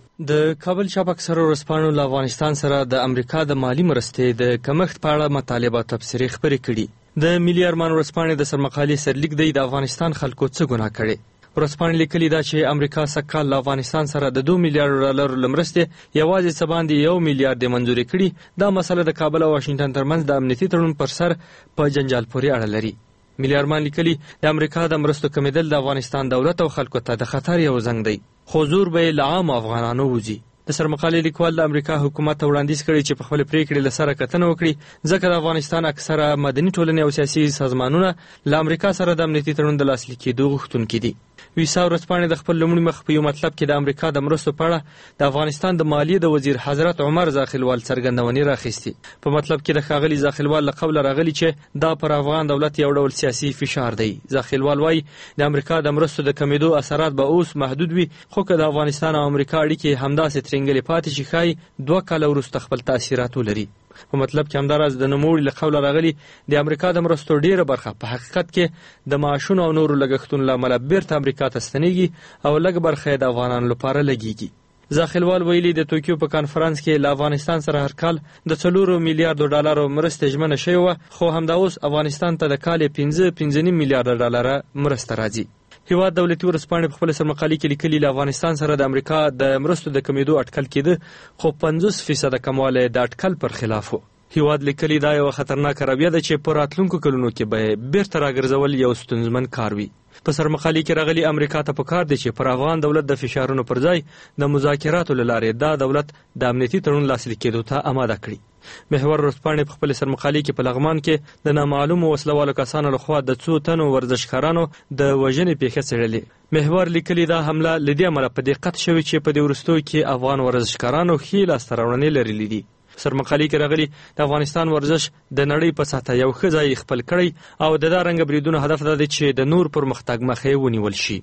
د کابل چاپ اکثره ورځپاڼو له افغانستان سره د امریکا د مالی مرستې د کمښت په اړه مطالبه تبصرې خبرې کړي. د ملي ارمان ورځپاڼې د سرمقالې سرلیک دی د افغانستان خلکو څه ګناه کړي. ورځپاڼې لیکلي دا چې امریکا سږکال له افغانستان سره د $2 میلیارډ لمرستې یوازې څه باندې $1 میلیارډ منځوري کړي. دا مسله د کابل او واشنگټن ترمنځ د امنیتي تړون پر سر په جنجال پورې اړه لري. ملي ارمان لیکلي د امریکا د مرستو کمیدل د افغانستان دولت او خلکو ته د خطر یو زنګ دی، خو زور به له عام افغانانو وځي. د سرمقالې لیکوال د امریکا حکومت ته وړاندیز کړی چې په خپل پریکړې له سره کتنه وکړي، ځکه د افغانستان اکثره مدني ټولنې او سیاسي سازمانونه له امریکا سره د امنیتي تړون د لاسلیک کېدو غوښتونکي دي. ویسا ورځپاڼې د خپل لومړي مخ په یو مطلب کې د امریکا د مرستو په اړه د افغانستان د مالیې د وزیر حضرت عمر زاخیلوال څرګندونې راخیستي. په مطلب کې د ښاغلي زاخیلوال له قوله راغلي چې دا پر افغان دولت یو ډول سیاسي فشار دی. زاخیلوال وایي د امریکا د مرستو د کمیدو اثرات به اوس محدود وي، خو که د افغانستان او امریکا اړیکې همداسې ترنګلې پاتې شي ښایي 2 کاله وروسته خپل تاثیرات ولري. په مطلب کې همداراز د نوموړي له قوله راغلي د امریکا د مرستو ډیره برخه په حقیقت کې د معاشونو او نورو لګښتونو له امله بیرته امریکا ته ستنېږي او لږ برخه یې د افغانانو لپاره لګیږي. زاخیلوال ویلي د توکیو په کانفرنس کې له افغانستان سره هر کال د $4 میلیارډ مرسته ژمنه شوې وه، خو همدا اوس افغانستان ته د کال 5.5 میلیارډ مرسته راځي. هیواد دولتي ورځپاڼې په خپل سرمقالې کې لیکلي له افغانستان سره د امریکا د مرستو د کمیدو اټکل کېده، خو 50% کموالی د اټکل پر خلاف و. هیواد لیکلي دا یو خطرناک رویه ده چې په راتلونکو کلونو کې به بیرته راګرځول یو ستونزمن کار وي. په سرمقالې کې راغلي امریکا ته پکار دی چې پر افغان دولت د فشارونو پر ځای د مذاکراتو له لارې دا دولت د امنیتي تړون لاسلیک کېدو ته آماده کړي. محور ورځپاڼې په خپل سرمقالې کې په لغمان کې د نامعلومو وسلوالو کسانو لخوا د 2 تنو ورزشکارانو د وژنې پیښه څېړلې. محور لیکلي دا حمله له دې امله په دقت شوې چې په دې وروستیو کې افغان ورزشکارانو ښې لاسته راوړنې لرلې دي. سرمقالې کې راغلي د افغانستان ورزش د نړۍ په سطحه یو ښه ځای خپل کړی او د دا رنګ بریدونو هدف دا دی چې د نور پرمختګ مخه ونیول شي.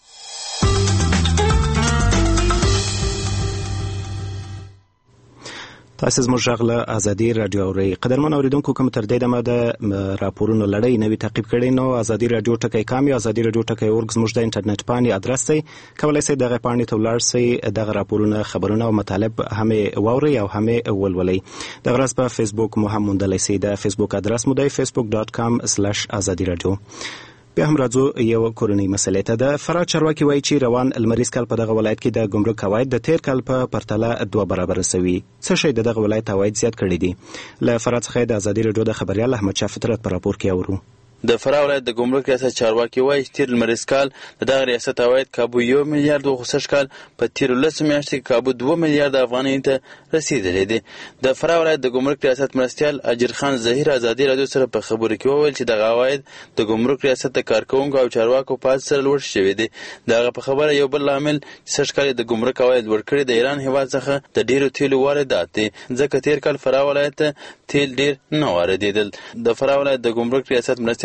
تاسو زموږ غږ له ازادي رادیو اورئ. قدرمن اوریدونکو، کوم تر دې دمه د راپورونو لړۍ نوی تعقیب کړئ نو ازادي رادیو ټکی کام یا ازادي رادیو ټکی اورګ زموږ د انټرنیټ باندې ادرس دی. کولای شئ دغه باندې ته ولاړ شئ، دغه راپورونه، خبرونه او مطالب هم واورئ او هم ولولئ. دغه راز په فیسبوک مو هم موندلی شئ. د فیسبوک ادرس مو دی facebook.com/azadi radio. بیا هم راځو یو کورنۍ مسلې ته. د فراه چارواکي وایي چې روان لمریز کال په دغه ولایت کې د ګمرک عواید د تیر کال په پرتله 2 برابر شوي. څه شی دغه ولایت عواید زیات کړي دي؟ له فراه څخه د ازادي رادیو د خبريال احمد شاه فطرت په راپور کې اورو. د فراه ولایت د ګمرک ریاست چارواکي وایي چې تیر لمریز کال د دغه ریاست عواید کابو 1 میلیارډ او خصوص کال په تیر 10 میاشتو کې کابو 2 میلیارډ افغانۍ ته رسیدلی دی. د فراه ولایت د ګمرک ریاست مرستیال اجر خان ظهیر ازادي رادیو سره په خبرو کې وویل چې دغه عواید د ګمرک ریاست د کارکونکو او چارواکو په سره لوړ شوی دی. دغه په خبره یو بل عامل چې کال د ګمرک عواید ورکړي د ایران هیواد څخه د ډیرو تیلو واردات دي، ځکه تیر کال فراه ولایت تیل ډیر نه واردېدل. د فراه ولایت د ګمرک ریاست مرستیال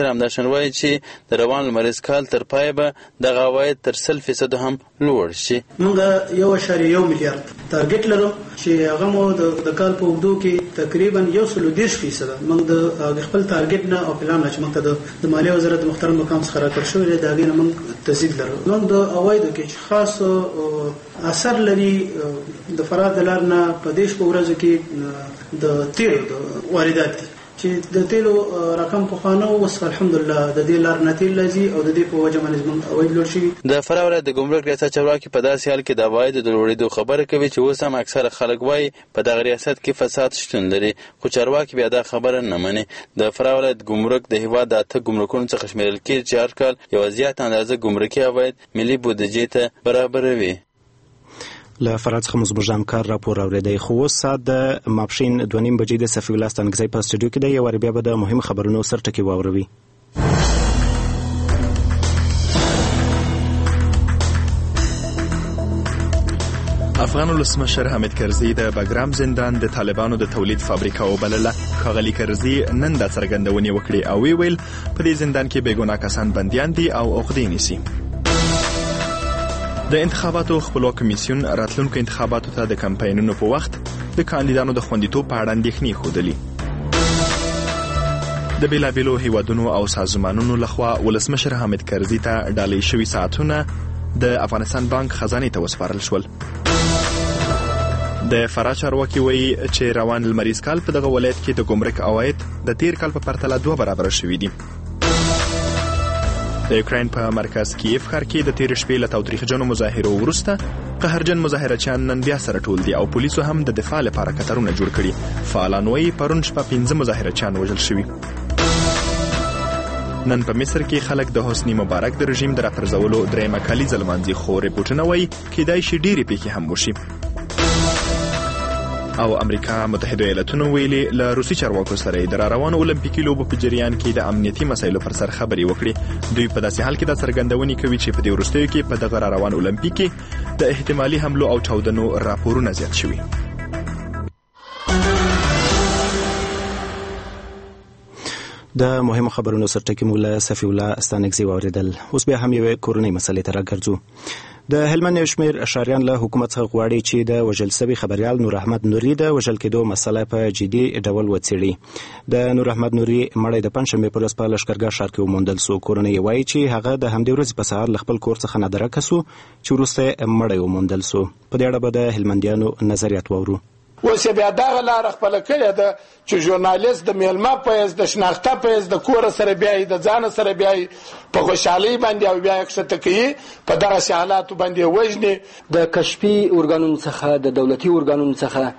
منیسټر همداشان وایي چې د روان لمریز کال تر پای به دغه عواید تر 100% هم لوړ شي. موږ 1.1 میلیارډ ټارګټ لرو چې هغه مو د کال په اوږدو کې تقریبا 130%. موږ د خپل ټارګټ نه او پلان نه چې موږ د مالیې وزارت محترم مقام څخه راکړ شوی دی دا غینه موږ تزید لرو. موږ د عوایدو کې خاص اثر لري د فرات د لار نه په دیش په ورځ کې د تیلو د واردات دي چې د تیلو رقم په خانه اوس الحمدلله د دې لار نه تیل لذي او د دې په وجه باندې موږ عواید لوړ شي. د فراه ولایت د ګمرک ریاست چارواکي په داسې حال کې د عوایدو د لوړېدو خبره کوي چې اوس هم اکثره خلک وایي په دغه ریاست کې فساد شتون لري، خو چارواکي بیا دا خبره نه مني. د فراه ولایت ګمرک د هیواد د 8 ګمرکونو څخه شمیرل کېږي چې هر کال یوه زیاته اندازه ګمرکي عواید ملي بودیجې ته برابروي. له فرات څخه مو زموږ همکار راپور اورېدی. خو اوس ساعت د ماپښین 2:30 بجې د صفي الله ستانکزی په سټوډیو کې دی. یو وار بیا به د مهم خبرونو سرټکي واوروي. افغان ولسمشر حامد کرزي د بګرام زندان د طالبانو د تولید فابریکه وبلله. ښاغلي کرزي نن دا څرګندونې وکړې او ویل په دې زندان کې بېګناه کسان بندیان دي او عقدې نیسي. د انتخاباتو خپلواک کمیسیون راتلونکو انتخاباتو ته د کمپاینونو په وخت د کاندیدانو د خوندیتوب په اړه اندېښنې ښودلې. د بېلابېلو هیوادونو او سازمانونو لخوا ولسمشر حامد کرزي ته ډالۍ شوي ساعتونه د افغانستان بانک خزانې ته وسپارل شول. د فراه چارواکي وایي چې روان لمریز کال په دغه ولایت کې د ګمرک عواید د تیر کال په پرتله 2 برابره شوي دي. د یوکراین په مرکز کیف ښار کې د تیر شپې له تاوتریخجنو مظاهرو وروسته قهرجن مظاهرچیان نن بیا سره ټول دي او پولیسو هم د دفاع لپاره کترونه جوړ کړي. فعالان وایي پرون شپه 15 مظاهرچیان وژل شوي. نن په مصر کې خلک د حسني مبارک د رژیم د راپرځولو درېیمه کلیزه لمانځي، خو ریپورټونه وایي کیدای شي ډېرې پیښې هم وشي. او امریکا متحده ایالاتونو ویلي له روسي چارواکو سره د راروانو اولمپیکي لوبو په جریان کې د امنیتي مسایلو پر سر خبرې وکړي. دوی په داسې حال کې دا څرګندونې کوي چې په دې وروستیو کې په دغه راروان اولمپیک کې د احتمالي حملو او چاودنو راپورونه زیات شوي. د مهمو خبرونو سرټکي مو له صفي الله ستانکزي واورېدل. اوس بیا هم یوې کورنۍ مسلې ته راګرځو. د هلمند یو شمېر اشاریان له حکومت څخه غواړي چې د وژل شوي خبریال نور احمد نوري د وژل کېدو مسله په جدي ډول وڅېړي. د نور احمد نوري مړی د پنجشنبې په ورځ په لښکرګاه ښار کې وموندل سو. کورنۍ وایي چې هغه د همدې ورځې په سهار له خپل کور څخه نادرکه سو چې وروسته مړی وموندل سو. په دې اړه به د هلمندیانو نظریات واورو. اوس بیا دغه لار خپل کړی ده چې ژورنالیست د میلمه پېز د شناخته پېز د کور سره بیاي د ځان سره بیاي په خوشحالي باندې او بیا ښکته کوي په دغه حالاتو باندې وژني. د کشفي ارګانونو څخه د دولتي ارګانونو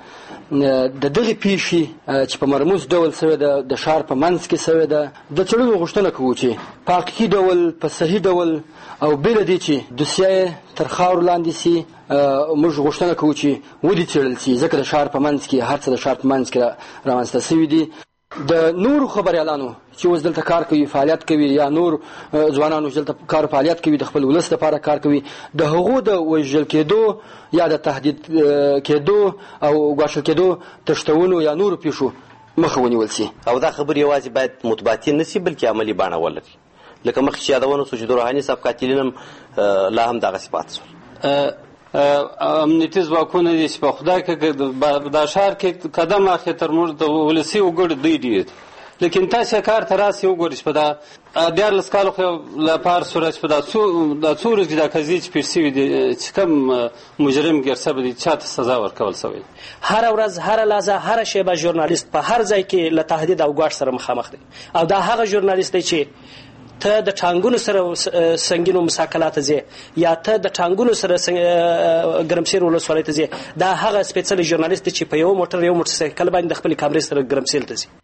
څخه د دغه پیښې چې په مرموز ډول سوی د ښار په منځ کې سوی ده د څېړلو غوښتنه کوو چې په حقیقي ډول په صحیح ډول او بېله دې چې دوسیه تر خاورو لاندې سي موږ غوښتنه کوو چې ودې څېړل سي ځکه د ښار په منځ کې هر څه د ښار په منځ کې رامنځته سوي دي. د نورو خبریالانو چې اوس دلته کار کوي فعالیت کوي یا نور ځوانانو چې دلته کار فعالیت کوي د خپل ولس لپاره کار کوي د هغو د وژل کېدو یا د تهدید کېدو او ګواښل کېدو تښتولو یا نورو پیښو مخه ونیول سي. او دا خبر یوازې باید متباطن نه سي بلکې عملي بڼه ولري. لکه مخکې چې یادونه سو چې د روحاني صاحب قاتلین هم لا هم دغسې پاتې سول. امنیتي ځواکونه دي چې په خدای کې دا ښار کې قدم اخلي تر موږ د ولسي وګړو دوی ډېر. لیکن تاسو کار ته راسئ وګورئ چې په دا 14 کالو خو لپاره سوره چې په دا څو ورځې دا قضیې چې پیښ شوي دي چې کوم مجرم ګیر شوی دی چاته سزا ورکول شوې. هر ورځ هر لحظه هر شیبه ژورنالیست په هر ځای کې له تهدید او ګواښ سره مخامخ دی او دا هغه ژورنالیست دی چې ته د ټانګونو سره سنگینو مساکلات ځي یا ته د ټانګونو سره ګرمسیر ولسوالۍ ته ځي. دا هغه سپیشل ژورنالیست چې په یو موټرسایکل باندې د خپل کامرې سره ګرمسیر ته ځي.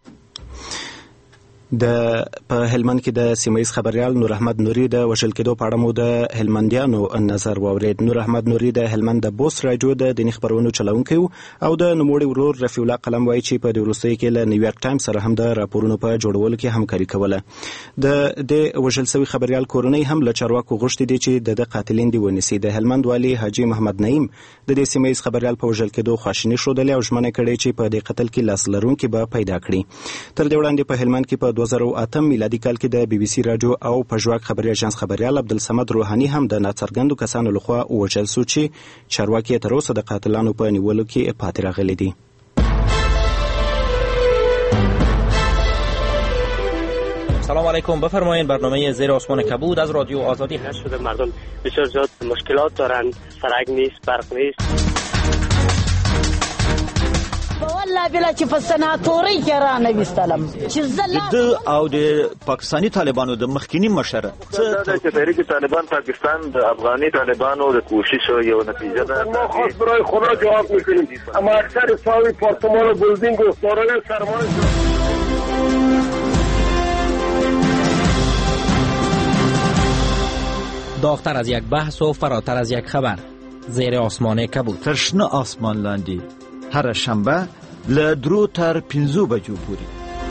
په هلمند کې د سیمایي خبریال نور احمد نوري د وژل کېدو په اړه مو د هلمندیانو نظر واورېد. نور احمد نوري د هلمند د بوس راډیو د دیني خبرونو چلونکی او د نوموړي ورور رفیع الله قلم وایي چې په دې وروستیو کې له نیویارک ټایمز سره هم د راپورونو په جوړولو کې همکاري کوله. د وژل شوي خبریال کورنۍ هم له چارواکو غوښتي دي چې د قاتلین دي ونیسي. د هلمند والي حاجي محمد نعیم د دې سیمایي خبریال په وژل کېدو خواشیني ښودلې او ژمنه کړې چې په دې قتل کې لاس لرونکي به پیدا کړي. تر دې وړاندې په هلمند کې په 2008 میلادي کال کې د بي بي سي رادیو او پژواک خبري اژانس خبريال عبدالصمد روحاني هم د ناڅرګندو کسانو لخوا وژل شو چې چارواکي تر اوسه د قاتلانو په نیولو کې پاتې راغلي دي. سلام علیکم. بفرمایید برنامه زیر آسمان کبود از رادیو آزادی هست. شده مردم بسیار زیاد مشکلات دارند، سرک نیست، برق نیست. والله بلا چې په سناتوري کې را نويستلم چې د او د پاکستانی طالبانو د مخکینی مشر چې تحریک طالبان پاکستان د افغاني طالبانو د کوشش یو نتیجه ده. ما خاص برای خدا جواب میکنیم، اما اکثر ساوی پارتمان و بلدینگ و دارای سرمایه داغتر از یک بحث و فراتر از یک خبر. زیر آسمان کبود. ترشنه آسمان لاندی هر شنبه له 3 تر 5 بجو پورې.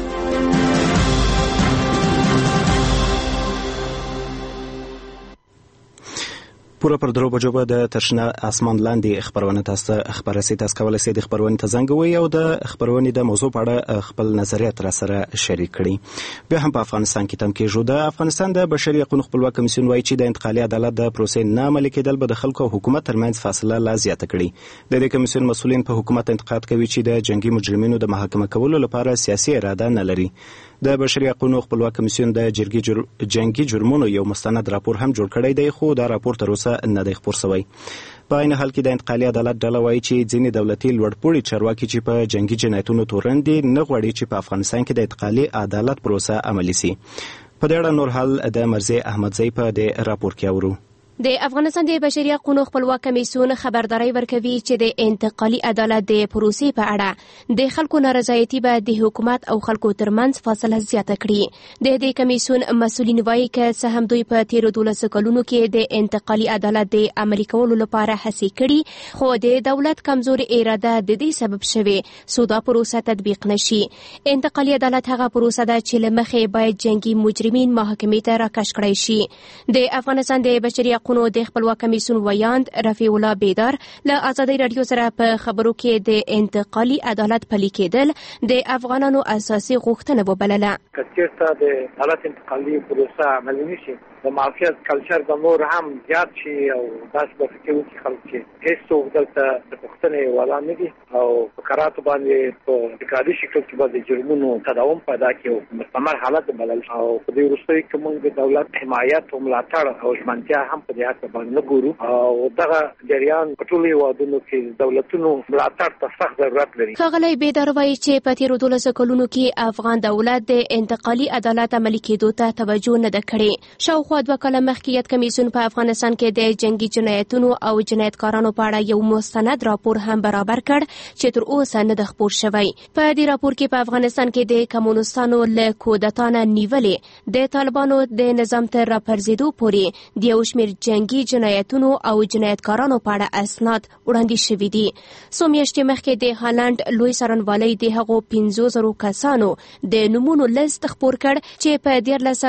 پوره پر 3 بجو به د ترشنه اسمان لاندې خبرونه تاسو خبرسي تاسو کولای شئ د خبرونه ته زنګ ووهئ او د خبرونه د موضوع په اړه خپل نظریات را سره شریک کړئ. بیا هم په افغانستان کې تم کېږو. د افغانستان د بشري حقوقو خپلواک کمیسیون وایي چې د انتقالي عدالت د پروسې نه عملي کېدل به د خلکو او حکومت ترمنځ فاصله لا زیاته کړي. د دې کمیسیون مسؤلین په حکومت انتقاد کوي چې د جنگي مجرمینو د محاکمه کولو لپاره سیاسي اراده نه لري. د بشري حقوقو خپلواک کمیسیون د جنگي جرمونو یو مستند راپور هم جوړ کړی دی، خو دا راپور تر اوسه نه دی خپور شوی. په عین حال کې د انتقالي عدالت ډله وایي چې ځینې دولتي لوړپوړي چارواکي چې په جنگي جنایتونو تورن دي نه غواړي چې په افغانستان کې د انتقالي عدالت پروسه عملي شي. په دې اړه نور حال د مرزي احمدزی په دې راپور کې اورو. د افغانستان د بشري حقوقو خپلواک کمیسیون خبرداري ورکوي چې د انتقالي عدالت د پروسې په اړه د خلکو نارضایتي به د حکومت او خلکو ترمنځ فاصله زیاته کړي. د دې کمیسیون مسؤلین وایي چې څه هم دوی په تیرو 12 کلونو کې د انتقالي عدالت د عملي کولو لپاره هڅې کړي، خو د دولت کمزوري اراده د دې سبب شوی سو دا پروسه تطبیق نشي. انتقالي عدالت هغه پروسه ده چې لمخې باید جنگي مجرمین محاکمې ته راکش کړي شي. د افغانستان د بشري حقوقو د خپلواک کمیسیون ویاند رفیع الله بیدار له آزادۍ رادیو سره په خبرو کې د انتقالي عدالت پلي کېدل د افغانانو اساسي غوښتنه وبلله. که چېرته د عدالت انتقالي پروسه عملي نشي، د معافیت کلچر د نور هم زیات شي او داسې به فکر وکړي خلک چې هېڅوک دلته د پوښتنې والا نه دي او په کراتو باندې په انتقالي شکل کې به د جرمونو تداوم پیدا کړي او مستمر حالت بلل شي. او په دې وروستیو کې موږ د دولت حمایت او ملاتړ او ژمنتیا هم په دې حق باندې نه ګورو او دغه جریان په ټولو هېوادونو کې دولتونو ملاتړ ته سخت ضرورت لري. ښاغلی بیدار وایي چې په تېرو 12 کلونو کې افغان دولت د انتقالي عدالت عملي کېدو ته توجه نه ده کړې. شاوخوا 2 کاله مخکې یاد کمیسیون په افغانستان کې د جنگي جنایتونو او جنایتکارانو په اړه یو مستند راپور هم برابر کړ چې تر اوسه نه ده خپور شوی. په دې راپور کې په افغانستان کې د کمونستانو له کودتا نه نیولې د طالبانو د نظام تر راپرځېدو پورې د یو شمېر جنگي جنایتونو او جنایتکارانو په اړه اسناد وړاندې شوي دي. څو میاشتې مخکې د هالند لوی څارنوالۍ د هغو 15,000 کسانو د نومونو لیست خپور کړ چې په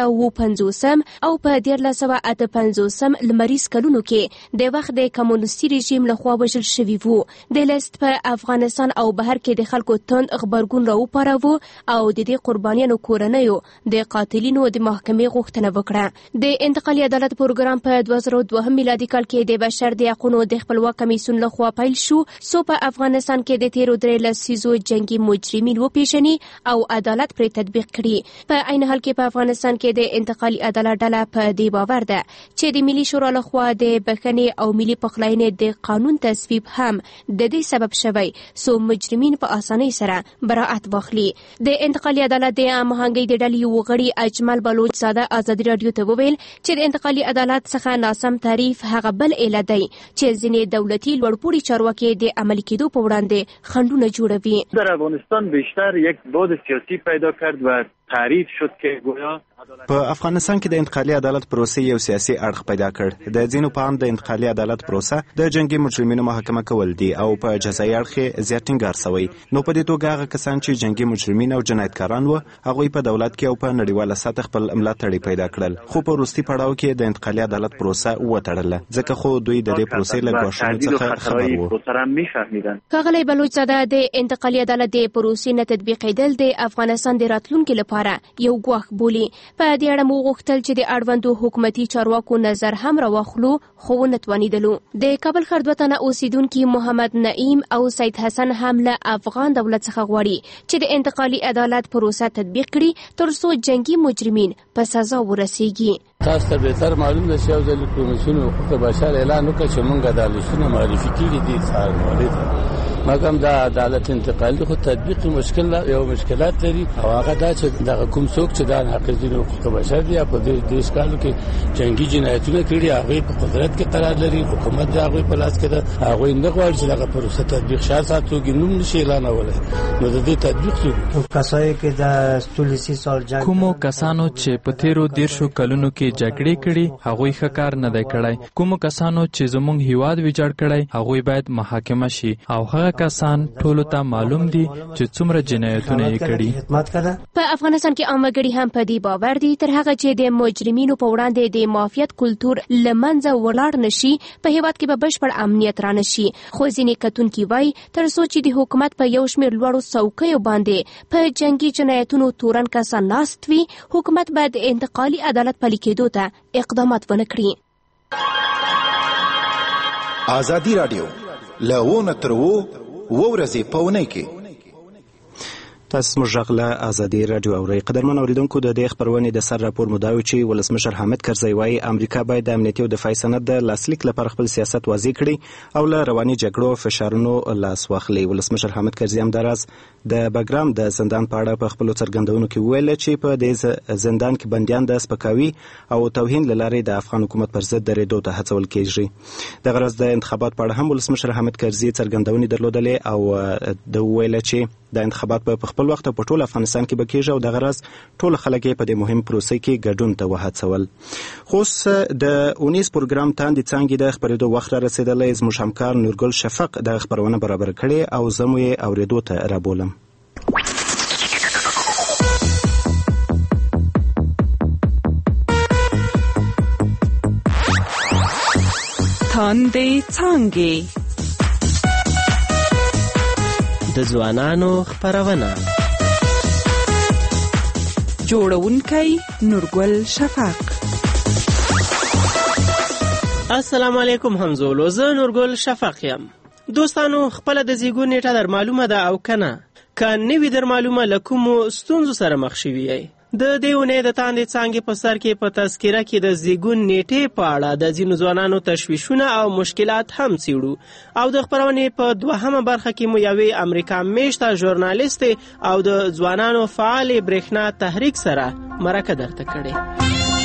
1950 او په 1958 لمریز کلونو کې د وخت د کمونیستي رژیم لخوا وژل شوي وو. د لیست په افغانستان او بهر کې د خلکو تند خبرګون راوپاروه او د دې قربانیانو کورنیو د قاتلینو د محاکمې غوښتنه وکړه. د انتقالي عدالت پروګرام په 2002 میلادي کال کې د بشر د حقوقو د خپلواک کمیسیون لخوا پیل شو، سو په افغانستان کې د تیرو 3 لسیزو جنگي مجرمین وپیژني او عدالت پرې تطبیق کړي. په عین حال کې په افغانستان کې د انتقالي عدالت ډله په دې باور ده چې د ملي شورا لخوا د بخښنې او ملي پخلاینې د قانون تصویب هم د دې سبب شوی سو مجرمین په اسانۍ سره براءت واخلي. د انتقالي عدالت د هماهنګۍ د ډلې یو غړي اجمل بلوچ زاده آزادي رادیو ته وویل چې د انتقالي عدالت څخه ناسم تعریف هغه بل علت دی چې ځینې دولتي لوړپوړي چارواکي د عملي کېدو په وړاندې خنډونه جوړوي. در افغانستان بیشتر یک بعد سیاسی پیدا کرد و تعریف شد که گویا په افغانستان کې د انتقالي عدالت پروسې یو سیاسي اړخ پیدا کړ. د ځینو په اند د انتقالي عدالت پروسه د جنگي مجرمینو محاکمه کول دي او په جزایي اړخ زیات ټینګار شوی. نو په دې توګه هغه کسان چې جنگي مجرمین او جنایتکاران و هغوی په دولت کې او په نړیواله سطح خپل ملاتړي پیدا کړل، خو په وروستي پړاو کې د انتقالي عدالت پروسه وتړله ځکه خو دوی د دې پروسې له ګواښونو څخه خبر وو. ښاغلی بلوچزاده، د انتقالي عدالت د پروسې نه تطبیقېدل د افغانستان د راتلونکي لپاره یو ګواښ بولي. په دې اړه مو غوښتل چې د اړوندو حکومتي چارواکو نظر هم راواخلو، خو ونه توانېدلو. د کابل ښار دوه تنه اوسیدونکي محمد نعیم او سید حسن هم له افغان دولت څخه غواړي چې د انتقالي عدالت پروسه تطبیق کړي ترڅو جنگي مجرمین په سزا ورسیږي. تاسو ته بهتر معلوم ده چې یو ځل کمیسیون حقوق بشر اعلان وکړ چې موږ عدالتونه معرفي کړي دي څارنوالۍ مګم دا عدالت انتقالي خو تطبیق مشکل یو مشکلات لري او هغه دا چې د کوم څوک چې د ناقضین حقوق بشر دی په دې دیش کالو کې جنگي جنایتونه کړي هغه په قدرت کې قرار لري، حکومت دا هغه په لاس کې ده، هغه نه غواړي چې دغه پروسه تطبیق شي ساتو کې نوم نشي اعلانولای. نو د دې تطبیق څو کسای کې د 30 سال جنگ کومو کسانو چې په تیرو 10 کلونو کې جګړې کړي هغه ښه کار نه دی کړی. کومو کسانو چې زموږ هیواد ویجاړ کړی هغه باید محاکمه شي او هغه کسان ټول ته معلوم دي چې څومره جنایتونه یې کړي. په افغانستان کې عامه ګړي هم په دې باور دي تر هغه چې د مجرمینو په وړاندې د معافیت کلتور له منځه ولاړ نشي په هیواد کې به بشپړ امنیت را نشي. خو ځینې کتونکي وایي تر څو چې د حکومت په یو شمېر لوړو څوکیو باندې په جنگي جنایتونو تورن کسان ناست وي، حکومت باید انتقالي عدالت پلي کېدو ته اقدامات ونه کړي. ازادي راډیو له تر ورځې په اونۍ کې تاسو موږ غږ له ازادي راډیو اورئ. قدرمن اوریدونکو، د دې خبرونې د سر راپور مو دا و چې ولسمشر حامد کرزی وایي امریکا باید د امنیتي او دفاعي سند د لاسلیک لپاره خپل سیاست واضح کړي او له رواني جګړو او فشارونو لاس واخلي. ولسمشر حامد کرزی همداراز د بګرام د زندان په اړه په خپلو څرګندونو کې وویل چې په دې زندان کې بندیان د سپکاوي او توهین له لارې د افغان حکومت پر ضد درېدو ته هڅول کېږي. دغه ورځ د انتخابات په اړه هم ولسمشر حامد کرزی څرګندونې درلودلې او د وویل چې د انتخابات په خپل وخت په ټول افغانستان کې بکیږي او دغه راز ټول خلک په دې مهم پروسې کې ګډون ته وهڅول. خو د 19 پروګرام تاندې څنګه د خبرېدو وخت را رسیدلی، زموږ همکار نورګل شفق د خبرونه برابر کړي او زمو یې اورېدو ته رابولم. تاندې څنګه د ځوانانو خبرونه جوړونکی نورګل شفق. السلام علیکم همزولو، زه نورګل شفق یم. دوستانو، خپل د زیږون نیټه در معلومه ده او کنه؟ که نوی در معلومه له کومو ستونزو سره مخ شوي یئ؟ د دې اونۍ د تاندې څانګې په سر کې په تذکره کې د زیږون نیټې په اړه د ځینو ځوانانو تشویشونه او مشکلات هم څیړو او د خپرونې په دوهمه برخه کې مو یوې امریکا میشته ژورنالیستې او د ځوانانو فعالې برېښنا تحریک سره مرکه درته کړې.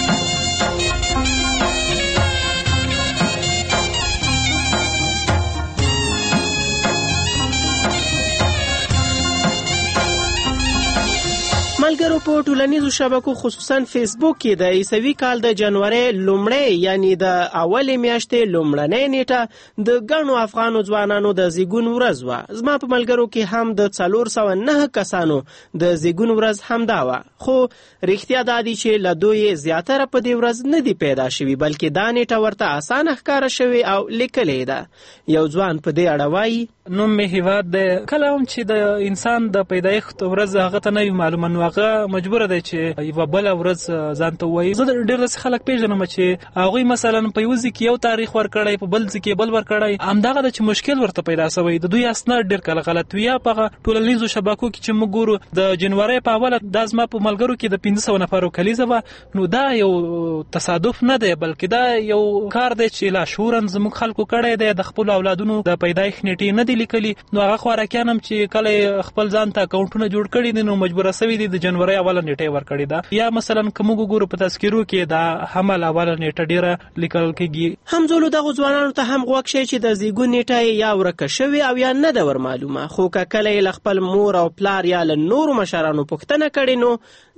ملګرو، په ټولنیزو شبکو خصوصا فیسبوک کې د عیسوي کال د جنوري لومړۍ یعنی د اولې میاشتې لومړنۍ نیټه د ګڼو افغانو ځوانانو د زیږون ورځ وه. زما په ملګرو کې هم د 409 کسانو د زیږون ورځ همدا وه، خو رښتیا دا دی چې له دوی زیاتره په دې ورځ نه دی پیدا شوي، بلکې دا نیټه ورته اسانه ښکاره شوې او لیکلې ده. یو ځوان په دې اړه وایي: نوم می هیواد دی. کله هم چې د انسان د پیدایښت ورځ هغه ته نه وي معلومه، نو هغه مجبور دی چې یوه بله ورځ ځان ته ووایي. زه ډېر داسې خلک پیژنم چې هغوی مثلا په یو ځای کې یو تاریخ ورکړی، په بل ځای کې بل ورکړی، همدغه ده چې مشکل ورته پیدا شوی. د دوی اسناد ډېر کله غلط وي. یا په ټولنیزو شبکو کې چې موږ ګورو د جنورۍ په اوله دا زما په ملګرو کې د 500 نفرو کلیزه وه، نو دا یو تصادف نه دی، بلکې دا یو کار دی چې لاشعوراً زموږ خلکو کړی دی. د خپلو اولادونو د پیدایښت نیټې نه دي لیکلي، نو هغه خوارکیان هم چې کله خپل ځان ته اکاونټونه جوړ کړي دي نو مجبوره سوي دي د جنورۍ اوله نیټه ورکړي ده. یا مثلا کوم وګورو په تذکرو کې دا حمل اوله نیټه ډیره لیکل کېږي. همزولو دغه ځوانانو ته هم غوږ شي چې د زیږون نیټه یا ورکه شوې او یا نه ده ور معلومه، خو که کله یې له خپل مور او پلار یا له نورو مشرانو پوښتنه کړې نو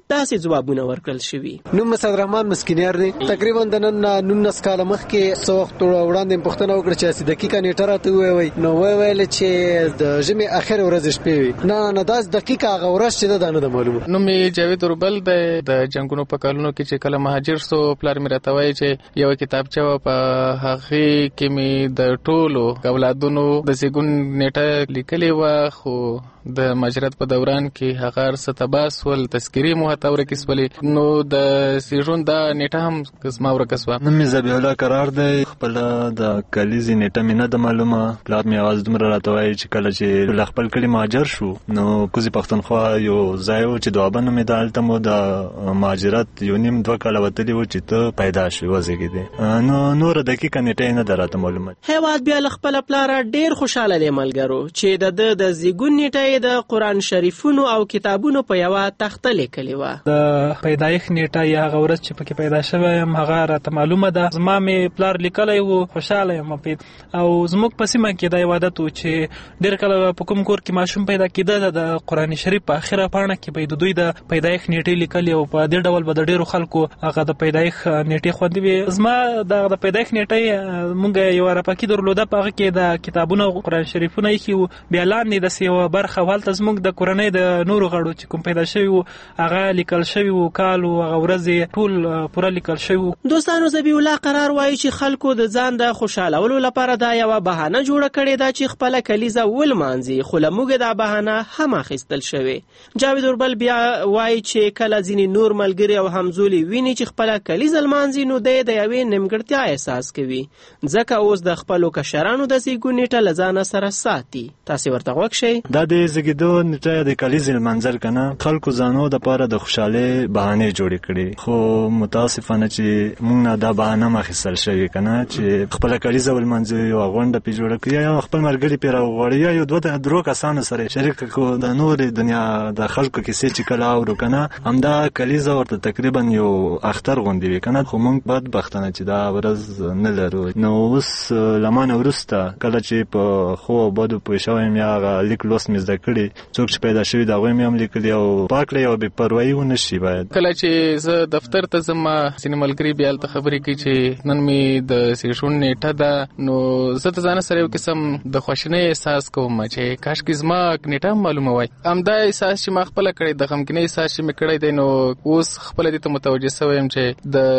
داسې ځوابونه ورکړل شوي. نوم مسعود رحمان مسکینیار دی. تقریبا د نن 19 کال مخکې څو وخت وړاندې پوښتنه وکړه چې دقیقه نیټه راته وایي، نو ویل چې د ژمي اخر ورځ شپې وي. نه داس دقیقه هغه ورځ چې دا نه معلومه. نو می جاوید اوربل د جنگونو په کالونو کې چې کله مهاجر سو پلار می راته وایي چې یو کتابچه په هغه کې می د ټولو اولادونو د زیګون نیټه لیکلې و، خو د مجرد په دوران کې هغه ستباس ول تذکری محتوره کې سولې، نو د سیژون دا نیټه هم قسمه ورکسوه. نو می زبی الله قرار دی خپل د کلیزي نیټه می نه د معلومه. پلار می आवाज دومره راته وایي چې کله چې خپل کلی مهاجر شو نو کوزي پښتونخوا یو ځای و چې دوابنه می دالته مو د مهاجرت یو نیم 2 کال وتلی و چې ته پیدا شې وځګې. نو نور دقیقه نیټه نه دراته معلومه. هیواد بیا خپل پلار ډیر خوشاله دی ملګرو چې د زیګون نیټه د قران شریفونو او کتابونو په یو تخته لیکلې و. د پیدایښت نیټه یا هغه ورځ چې پکې پیدا شوم هغه راته معلومه ده. زما می پلار لیکلای و، خوشاله یم په او زموږ په سیمه کې د عبادت و چې ډیر کله په کوم کور کې ماشوم پیدا کیده د قران شریف په اخره پاڼه کې به د دوی د پیدایښت نیټه لیکلې او په دې ډول به د ډیرو خلکو هغه د پیدایښت نیټه خوندې وي. زما د پیدایښت نیټه مونږ یو راپاکي درلوده، په هغه کې د کتابونو قران شریفونه یې بیا لاندې د سیو برخه والته زموږ د کورنۍ د نورو غړو چې کوم پیدا شوی وو هغه لیکل شوی وو، کال او هغه ورځ ټول پوره لیکل شوی وو. دوستانو زبی الله قرار وایي چې خلکو د ځان د خوشالولو لپاره دا یو بهانه جوړه کړې ده چې خپل کلیزه ولمانځي، خو لموږ دا بهانه هم اخیستل شوی. جاوید اوربل بیا وایي چې کله ځینې نور ملګری او همزولي ویني چې خپل کلیزه لمانځي نو د یوې نیمګړتیا احساس کوي، ځکه اوس د خپل کشرانو د زیګون نیټه لزانه سره ساتي. تاسو ورته وښی دا د زیګیدو نیټه د کلیزې منځل کنه خلکو ځانو د پاره د خوشاله بهانه جوړ کړي، خو متاسفانه چې موږ نه دا بهانه مخسل شوی کنه چې خپل کلیزه ولمنځي او غونډه پی جوړ کړي یا خپل مرګري پیر وړي یا دوه درو کسان سره شریک کو د نور دنیا د خلکو کې چې کله اورو کنه همدا کلیزه ورته تقریبا یو اختر غونډي وي کنه، خو موږ بعد بختنه چې دا ورځ نه لرو. نو اوس لمانه ورسته کله چې په خو بده په شاویم یا لیک لوس مزد کړي څوک چې پیدا شوی دا غویم هم لیکلی او پاکلی او بې پروايي ونه شي. باید کله چې زه دفتر ته ځم ځینې ملګري بیا هلته خبرې کوي چې نن مې د سیژون نیټه ده، نو زه د ځانه سره یو قسم د خواشینۍ احساس کوم چې کاشکې زما نیټه هم معلومه وای. همدا احساس چې ما خپله کړی د غمګینۍ احساس چې مې کړی دی، نو اوس خپله دې ته متوجه سوی یم چې د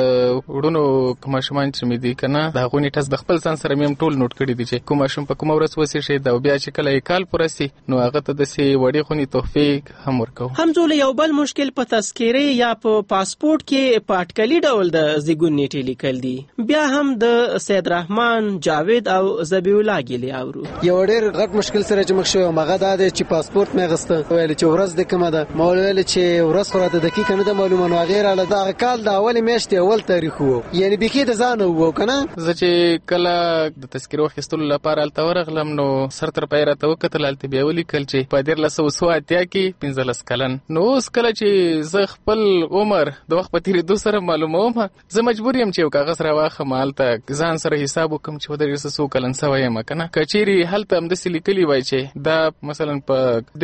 وړونو ماشومان چې مې دي که نه د هغوی نیټه د خپل ځان سره مې هم ټول نوټ کړي دي چې کوم ماشوم په کومه ورځ وسېږي او بیا چې کله یې کال پوره سي نو هغه ته داسې وړې خونې تحفې هم ورکوو. همزوله یو بل مشکل په تذکرې یا په پاسپورت کې په اټکلي ډول د زیګون نیټې لیکل دي. بیا هم د سید رحمان، جاوید او زبی الله ګیلې اورو. یو ډېر غټ مشکل سره چې مخ شوی مغه دا دی چې پاسپورت مې غسته ویل چې ورځ د کومه ده، ما ویل چې ورځ خو راته دقیقه نه ده معلومه، نو غیر له دا کال د اول میاشتې اول تاریخ وو، یعنی بکی د ځان وو کنه. زه چې کله د تذکرو اخیستلو لپاره هلته ورغلم نو سر تر پای راته وکتل، هلته بیا ولیکل چې په 1980 کې 15 کلن. نو اوس کله چې زه خپل عمر د وخت په تیریدو سره معلوموم زه مجبور یم چې یو کاغذ راواخلم هلته ځان سره حساب وکړم چې ودرې څه کلن سوی یم که نه. که چیرې هلته همداسې لیکلي وای چې دا مثلا په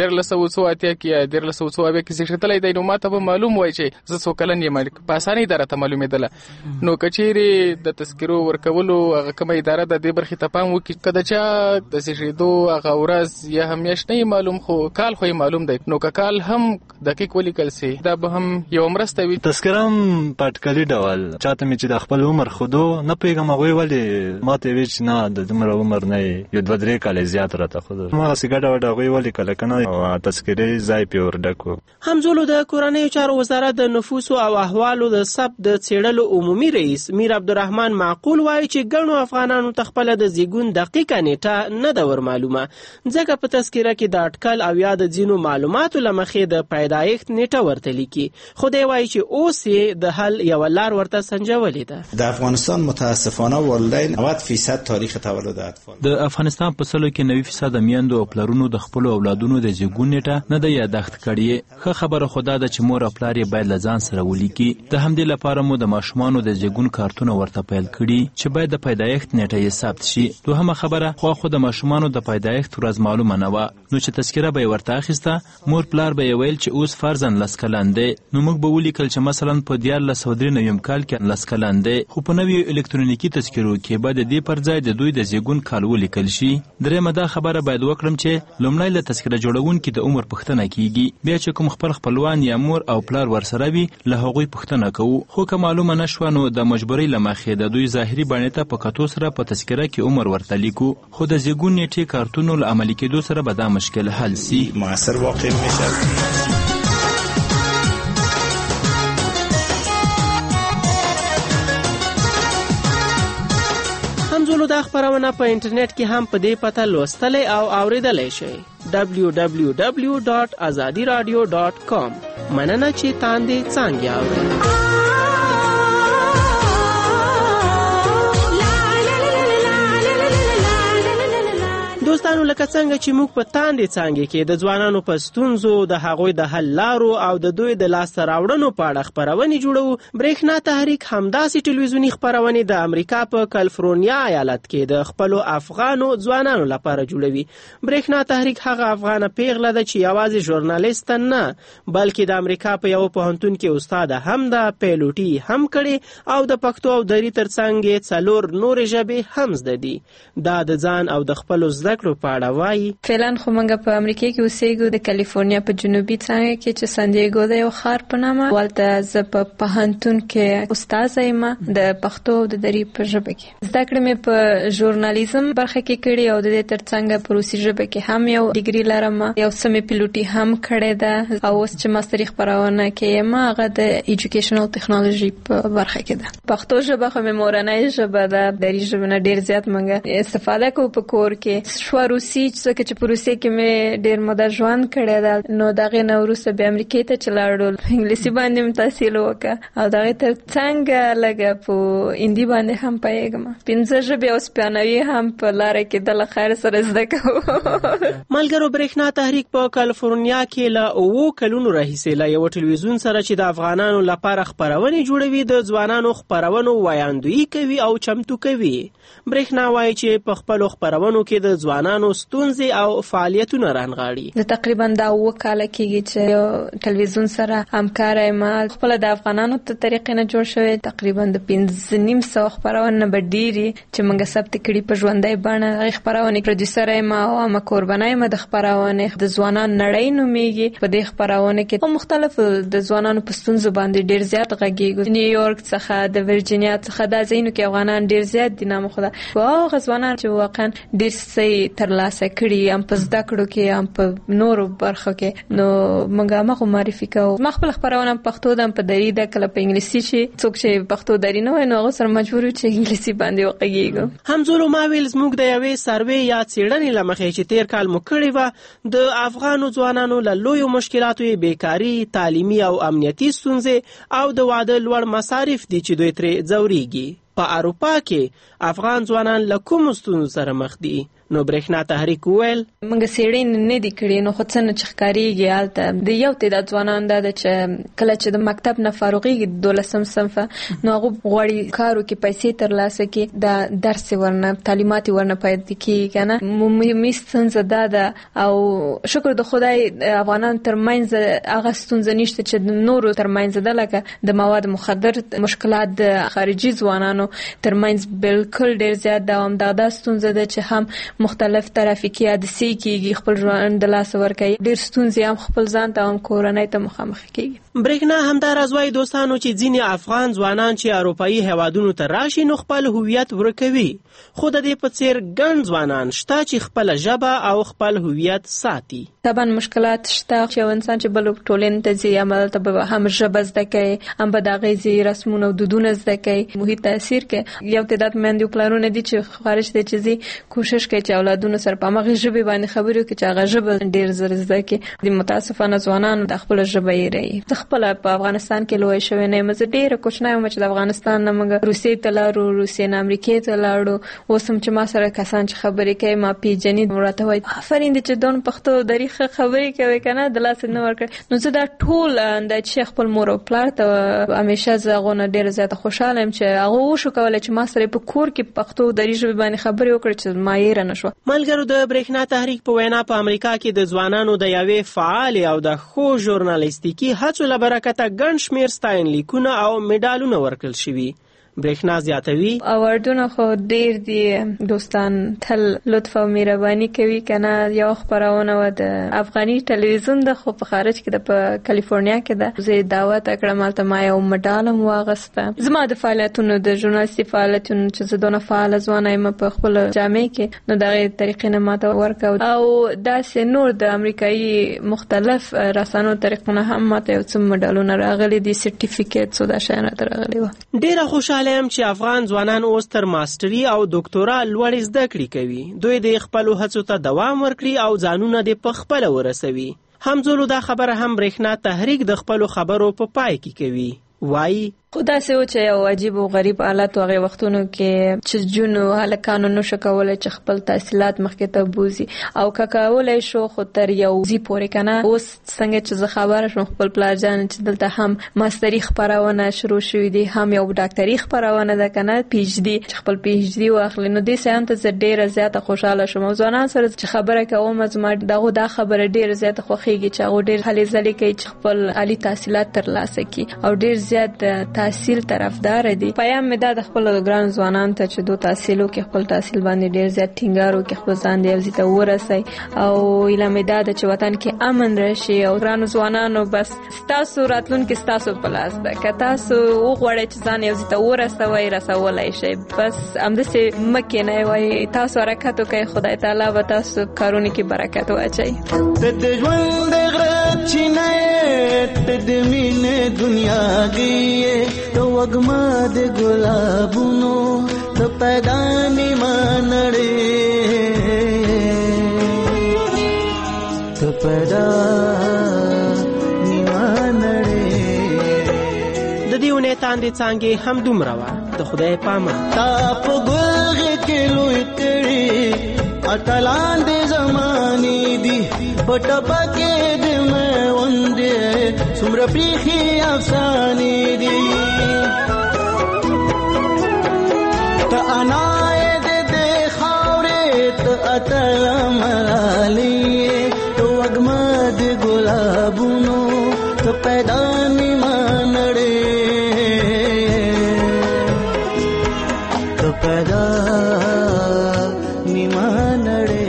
1980 کې یا 1980 کې زیږېدلی دی نو ما ته به معلوم وای چې زه څو کلن یم، په اسانۍ دا راته معلومېدله. نو که چیرې د تذکرو ورکولو هغه کومه اداره د دې برخې ته پام وکړي، که د چا د زیږېدو هغه ورځ یا هم میاشت نه معلوم خو کال خو معلوم دی، نو که کال هم دقیق ولیکل سي دا به هم یو مرسته وي. تذکره هم په اټکلي ډول چاته مې چې د خپل عمر خودو نه پوهېږم هغوی ولې ما ته ویل چې نه د دومره عمر نه یو 2-3 کاله زیات راته خودو هماغسې ګډه وډه هغوی ولیکله که نه او تذکرې ځای پرې ورډک و. همزولو د کورنیو چارو وزارت د نفوسو او احوالو د ثبت د څېړلو عمومي رئیس میر عبدالرحمن معقول وایي چې ګڼو افغانانو ته خپله د زیګون دقیقه نیټه نه ده ور معلومه، ځکه په تذکره کې د اټکل او یا د ځینو معلوماتو له مخې د پیدایښت نیټه ورته لیکي، خو دی وایي چې اوس یې د حل یوه لار ورته سنجولې ده. د افغانستان متاسفانه والدین 90% تاریخ تولد اطفال د افغانستان په سلو کې 90% میندو او پلرونو د خپل اولادونو د زیګون نیټه نه ده یاداښت کړې. ښه خبره خو دا ده چې مور او پلار یې باید له ځان سره ولیکي. د همدې لپاره مو د ماشومانو د زیګون کارتونه ورته پیل کړي چې باید د پیدایښت نیټه یې ثبت شي. دوهمه خبره خو د ماشومانو د پیدایښت ورځ معلومه نه وه، نو چې تذکره به ورته اخیسته، مور پلار به ویل چې اوس فرضاً 10 کلن دی، نو موږ به ولیکل چې مثلا په 1993 کال کې 10 کلن دی، خو په نویو الکترونیکي تذکرو کې به د دې پر ځای د دوی د زیږون کال ولیکل شي. درېمه دا خبره باید وکړم چې لومړی له تذکره جوړونکي د عمر پوښتنه کیږي، بیا چې کوم خپل خپلوان یا مور او پلار ورسره وي له هغوی پوښتنه کوو. خو که معلومه نشوه نو د مجبورۍ له مخې د دوی ظاهري بڼې ته په کتو سره په تذکره کې عمر ورته لیکو، خو د زیږون نیټې کارتونو له عملي کېدو سره به دا مشکل حل سي. موثر واقع میشه. همزولو دا خبرونه په انټرنیټ کې هم په دې پته لوستلی او اوریدلی شئ www.azadiradio.com. مننه چې تاندې څانګې اورئ. دوستانو لکه څنګه چې موږ په تاندې څانګې کې د ځوانانو په ستونزو، د هغوی د حل لارو او د دوی د لاسته راوړنو په اړه خپرونې جوړو، برېښنا تحریک همداسې ټلویزیوني خپرونې د امریکا په کالیفورنیا ایالت کې د خپلو افغانو ځوانانو لپاره جوړوي. برېښنا تحریک هغه افغانه پیغله ده چې یوازې ژورنالیست نه بلکې د امریکا په یو پوهنتون کې استاد هم ده، پیلوټي هم کړي او د پښتو او دري ترڅنګ 4 نورې ژبې هم زده دي. دا د ځان او د خپلو زده کړو په اړه وایي. فعلا خو موږ په امریکا کې اوسېږو، د کالیفورنیا په جنوبي څنګه کې چې سان دیګو د یو ښار په نامه، ولته زه په پوهنتون کې استاد یم د پښتو او د دري په ژبه کې. زده کړې مې په ژورنالیزم برخه کې کړې او د دې ترڅنګ په روسي ژبه کې هم یو ډیګري لرم، یو سمې پیلوټي هم کړې ده او اوس چې ماستري خپرونه کوم هغه د ایجوکیشنل ټیکنالوژي په برخه کې ده. پښتو ژبه خو مې مورنۍ ژبه ده، دري ژبه نه ډیر زیات موږ استفاده کوو په کور کې. شو روسي چې په روسي کې مې ډیر مده ژوند کړی ده، نو دغه نو وروسته به امریکا ته چلاړو، انګلیسي باندې مې تحصیل وکړ او دغه ترڅنګ لګه په هندي باندې هم پوهېږم. 15 ژبې او اسپانوي هم په لاره کې د خیر سره زده کوو. ملګرو، برېښنا تحریک په کالیفورنیا کې له 9 کلونو راهیسې له یو ټلویزیون سره چې د افغانانو لپاره خپرونې جوړوي د ځوانانو خپرونو وړاندویي کوي او چمتو کوي. برېښنا وایي چې په خپلو خپرونو کې د ځوانانو ستونزې او فعالیتونه رانغاړي. د تقریبا دا 9 کاله کېږي چې یو ټلویزیون سره همکار یم. خپل د افغانانو ته طریقې نه جوړ شوی، تقریبا د 5,500 خپرونه به ډېرې چې موږ ثبت کړي په ژوندۍ بڼه. هغې خپرونې پروډیوسر یم او عامه کوربنه یم د خپرونې. د ځوانان نړۍ نومیږي. په دې خپرونه کې مختلف د ځوانانو په ستونزو باندې ډېر زیات غږیږو. نیویورک څخه د ورجینیا څخه دا ځایونو کې افغانان ډېر زیات دي، نام خدا هغه ځوانان چې واقعا ډېر څه ترلاسه کړي هم په زده کړو کې هم په نورو برخو کې، نو موږ هغه معرفي کوو. ما خپل خپرونه پښتو ده، په دري ده، کله په انګلیسي شي. څوک چې پښتو دري نه وای نو هغه سره مجبور یو چې انګلیسي باندې وغږیږو. همزولو ما ویل زموږ د یوې سروې یا څېړنې له مخې چې تیر کال مو کړې وه، د افغانو ځوانانو له لویو مشکلاتو یې بیکاري، تعلیمي او امنیتي ستونزې او د واده لوړ مصارف دي چې دوی ترې ځورېږي. په اروپا کې افغان ځوانان له کومو ستونزو سره مخ دي؟ نو برېښنا تحریک وویل موږ څېړنې نه دي کړې، نو خو څنګه چې ښکارېږي هلته د یو تعداد ځوانان دا ده چې کله چې د مکتب نه فارغېږي 12 صنفه، نو هغه غواړي کار وکړي، پیسې ترلاسه کړي، د درس ورنه تعلیمات ورنه پیدا کېږي که نه. عمومي ستونزه دا ده او شکر د خدای افغانانو ترمنځ هغه ستونزه نشته چې د نورو ترمنځ ده، لکه د مواد مخدر مشکلات د خارجي ځوانانو ترمنځ بالکل ډېر زیات ده. همدغه ستونزه ده چې هم مختلف ترافیکي حادثې کېږي، خپل ژوند د لاسه ورکوي، ډېر ستونزې هم خپل ځان ته هم کورنۍ ته مخامخ کېږي. برېښنا همداراز وایي دوستانو چې ځینې افغان ځوانان چې اروپایي هیوادونو ته راشي نو خپل هویت ورکوي، خو د دې په څېر ګڼ ځوانان شته چې خپله ژبه او خپل هویت ساتي. طبعا مشکلات شته چې یو انسان چې بل ټولنې ته ځي همالته به هم ژبه زده کوي، هم به د هغې ځي رسمونه او دودونه زده کوي، محیط تاثیر کوي. یو تعداد میندې او پلرونه دي چې خارج ته چې ځي کوشش کوي چې اولادونو سره په همغې ژبې باندې خبرې وکړي چې هغه ژبه ډېر زر زده کړي. د متاسفانه ځوانانو د خپله ژبه هېروي. زه خپله په افغانستان کې لویه شوې نه یم، زه ډېره کوچنی وم چې د افغانستان نه موږ روسیې ته لاړو، روسیې نه امریکې ته لاړو. اوس هم چې ما سره کسان چې خبرې کوي ما پیژني، راته وایي آفرین دې چې دونه پښتو دري ښه خبرې کوي که نه د لاسه نه ورکړې. نو زه دا ټول دا چې خپل مور او پلار ته همیشه زه هغو نه ډېره زیاته خوشحاله یم چې هغه وشو کولی چې ما سره په کور کې پښتو دري ژبې باندې خبرې وکړي چې ما یېره نه نشو. ملګرو د برېښنا تحریک په وینا په امریکا کې د ځوانانو د یوې فعال او د ښو ژورنالیستیکي هڅو له برکته ګڼ شمېر ستاینلیکونه او میډالونه ورکړل شوي. برېښنا زیاتوي اواردونه خو ډیر دي دوستان، تل لطف او مهرباني کوي کنه. یو خبرونه و د افغاني ټلویزیون د خو په خارج کې د کالیفورنیا کې د زه دعوت کړم مالته ما یو مډالم واغسته. زما د فعالیتونو د ژورنالیستي فعالیتونو چې زه دونه فعال ځوانه یم په خپل جامعه کې، نو دغه طریقې نه ماته ورکاو او داسې نور د امریکایي مختلف رسانو طریقونه هم ماته یو څه مډالونه راغلي دي، سرټیفیکټس او دا شیان راغلي و. ډیره خوشاله یم چې افغان ځوانان اوس تر ماستري او ډاکټورا لوړې زده کړې کوي. دوی د خپل هڅو ته دوام ورکړي او ځانونه د په خپل ورسوي. همزولو دا خبره هم برېښنا تحریک د خپل خبرو په پای کې کوي. وایي خدا سه و چې یو عجیب او غریب حالت هغه وختونو کې چې جنو هلکانو نشو کولای چې خپل تحصیلات مخکې ته بوزي او کاکاولای شو خو تر یو زی پورې کنه. اوس څنګه چې زه خبره شوم خپل پلارجان چې دلته هم ماستری خبرونه شروع شوې دي، هم یو ډاکټري خبرونه ده کنه، پی ایچ ډي چې خپل پی ایچ ډي واخلي. نو دې سه هم ته ډیره زیاته خوشاله شوم. ځوانان سره چې خبره کوم زما دا خبره ډیره زیاته خوخیږي چې هغه ډیر هلي ځلې کوي چې خپل عالی تحصیلات ترلاسه کړي او ډیر زیات تحصیل طرفدار دي. پیام مې دا د خپل ګران ځوانان ته چې دوی تحصیلو کې خپل تحصیل باندې ډیر زیات ټینګارو کې خپل ځان دی او زیاته ورسي او اله مې دا چې وطن کې امن راشي. او ګران ځوانانو بس تاسو راتلونکي تاسو په لاس ده، که تاسو وغواړئ چې ځان یو زیاته ورسوي رسولای شي. بس همداسې مکه نه وای، تاسو حرکت وکړئ، خدای تعالی به تاسو کارونه کې برکت واچي. د ژوند غرب چینه ته د مینې دنیا کې تو وګما د ګلابونو د پیدا نیمانړې ته پیدا نیمانړې. د دې ونې تاندې څانګې هم دومره وه د خدای پامه. تا په ګلغې کې لوی کړي اتلان د زمانې دي پټپا کې د مې وندې څومره پریخي افسانې دي. ته انای د خاورې ته اتل ملالي ته وګما د ګلابونو ته پیدا نیمانړې ته پیدا نیمانړې.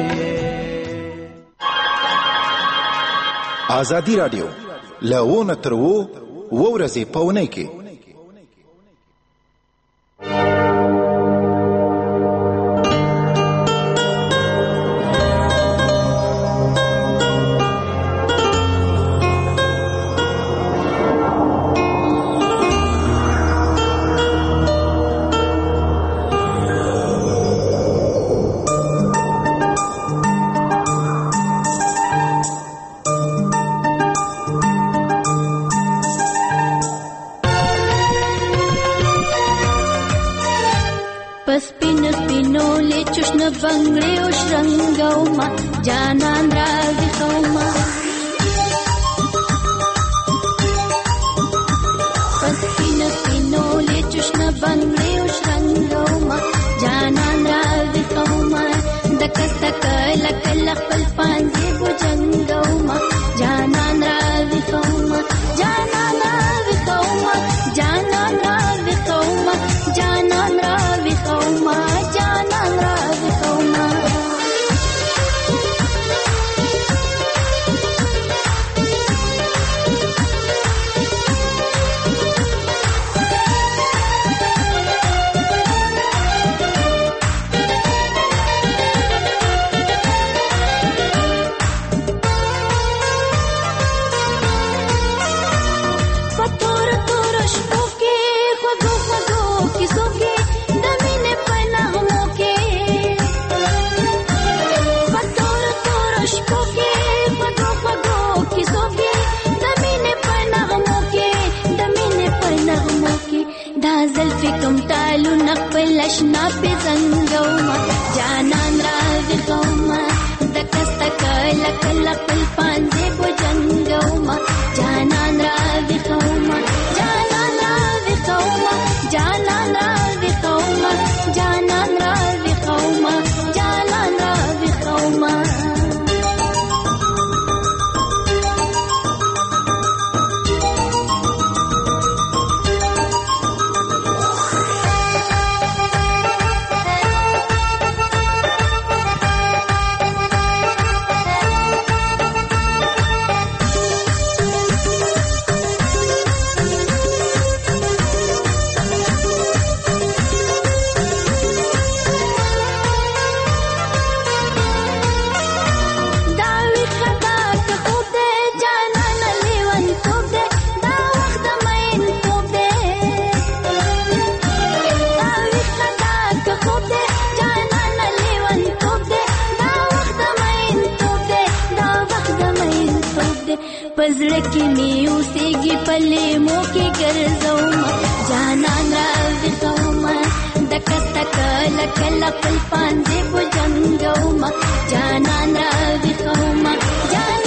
آزادی رادیو لونه تر وو ورځې پونه کې بنگړې او شرنګوما جانان راځي خوما پسپینه پینولې چشنه بنگړې او شرنګوما جانان راځي خوما دکسته کله کله خپل پانځي بوجنګوما جانان راځي خوما جانان راځي خوما جانان راځي خوما جانان راځي خوما جانان راځي خوما. فکم تالو نقبل اشنا پی زنگوما جانان راوی قوما دکستا کلا کلا قل پانزے بو جنگوما جانان راوی قوما جانان راوی قوما جانان راوی قوما جانان راوی قوما جانان زړه کې مې اوسېږي پلې مو کې ګرځومه جانان راویښومه دکه تکه لکه لقل پانځې په جنګومه جانان راویښومه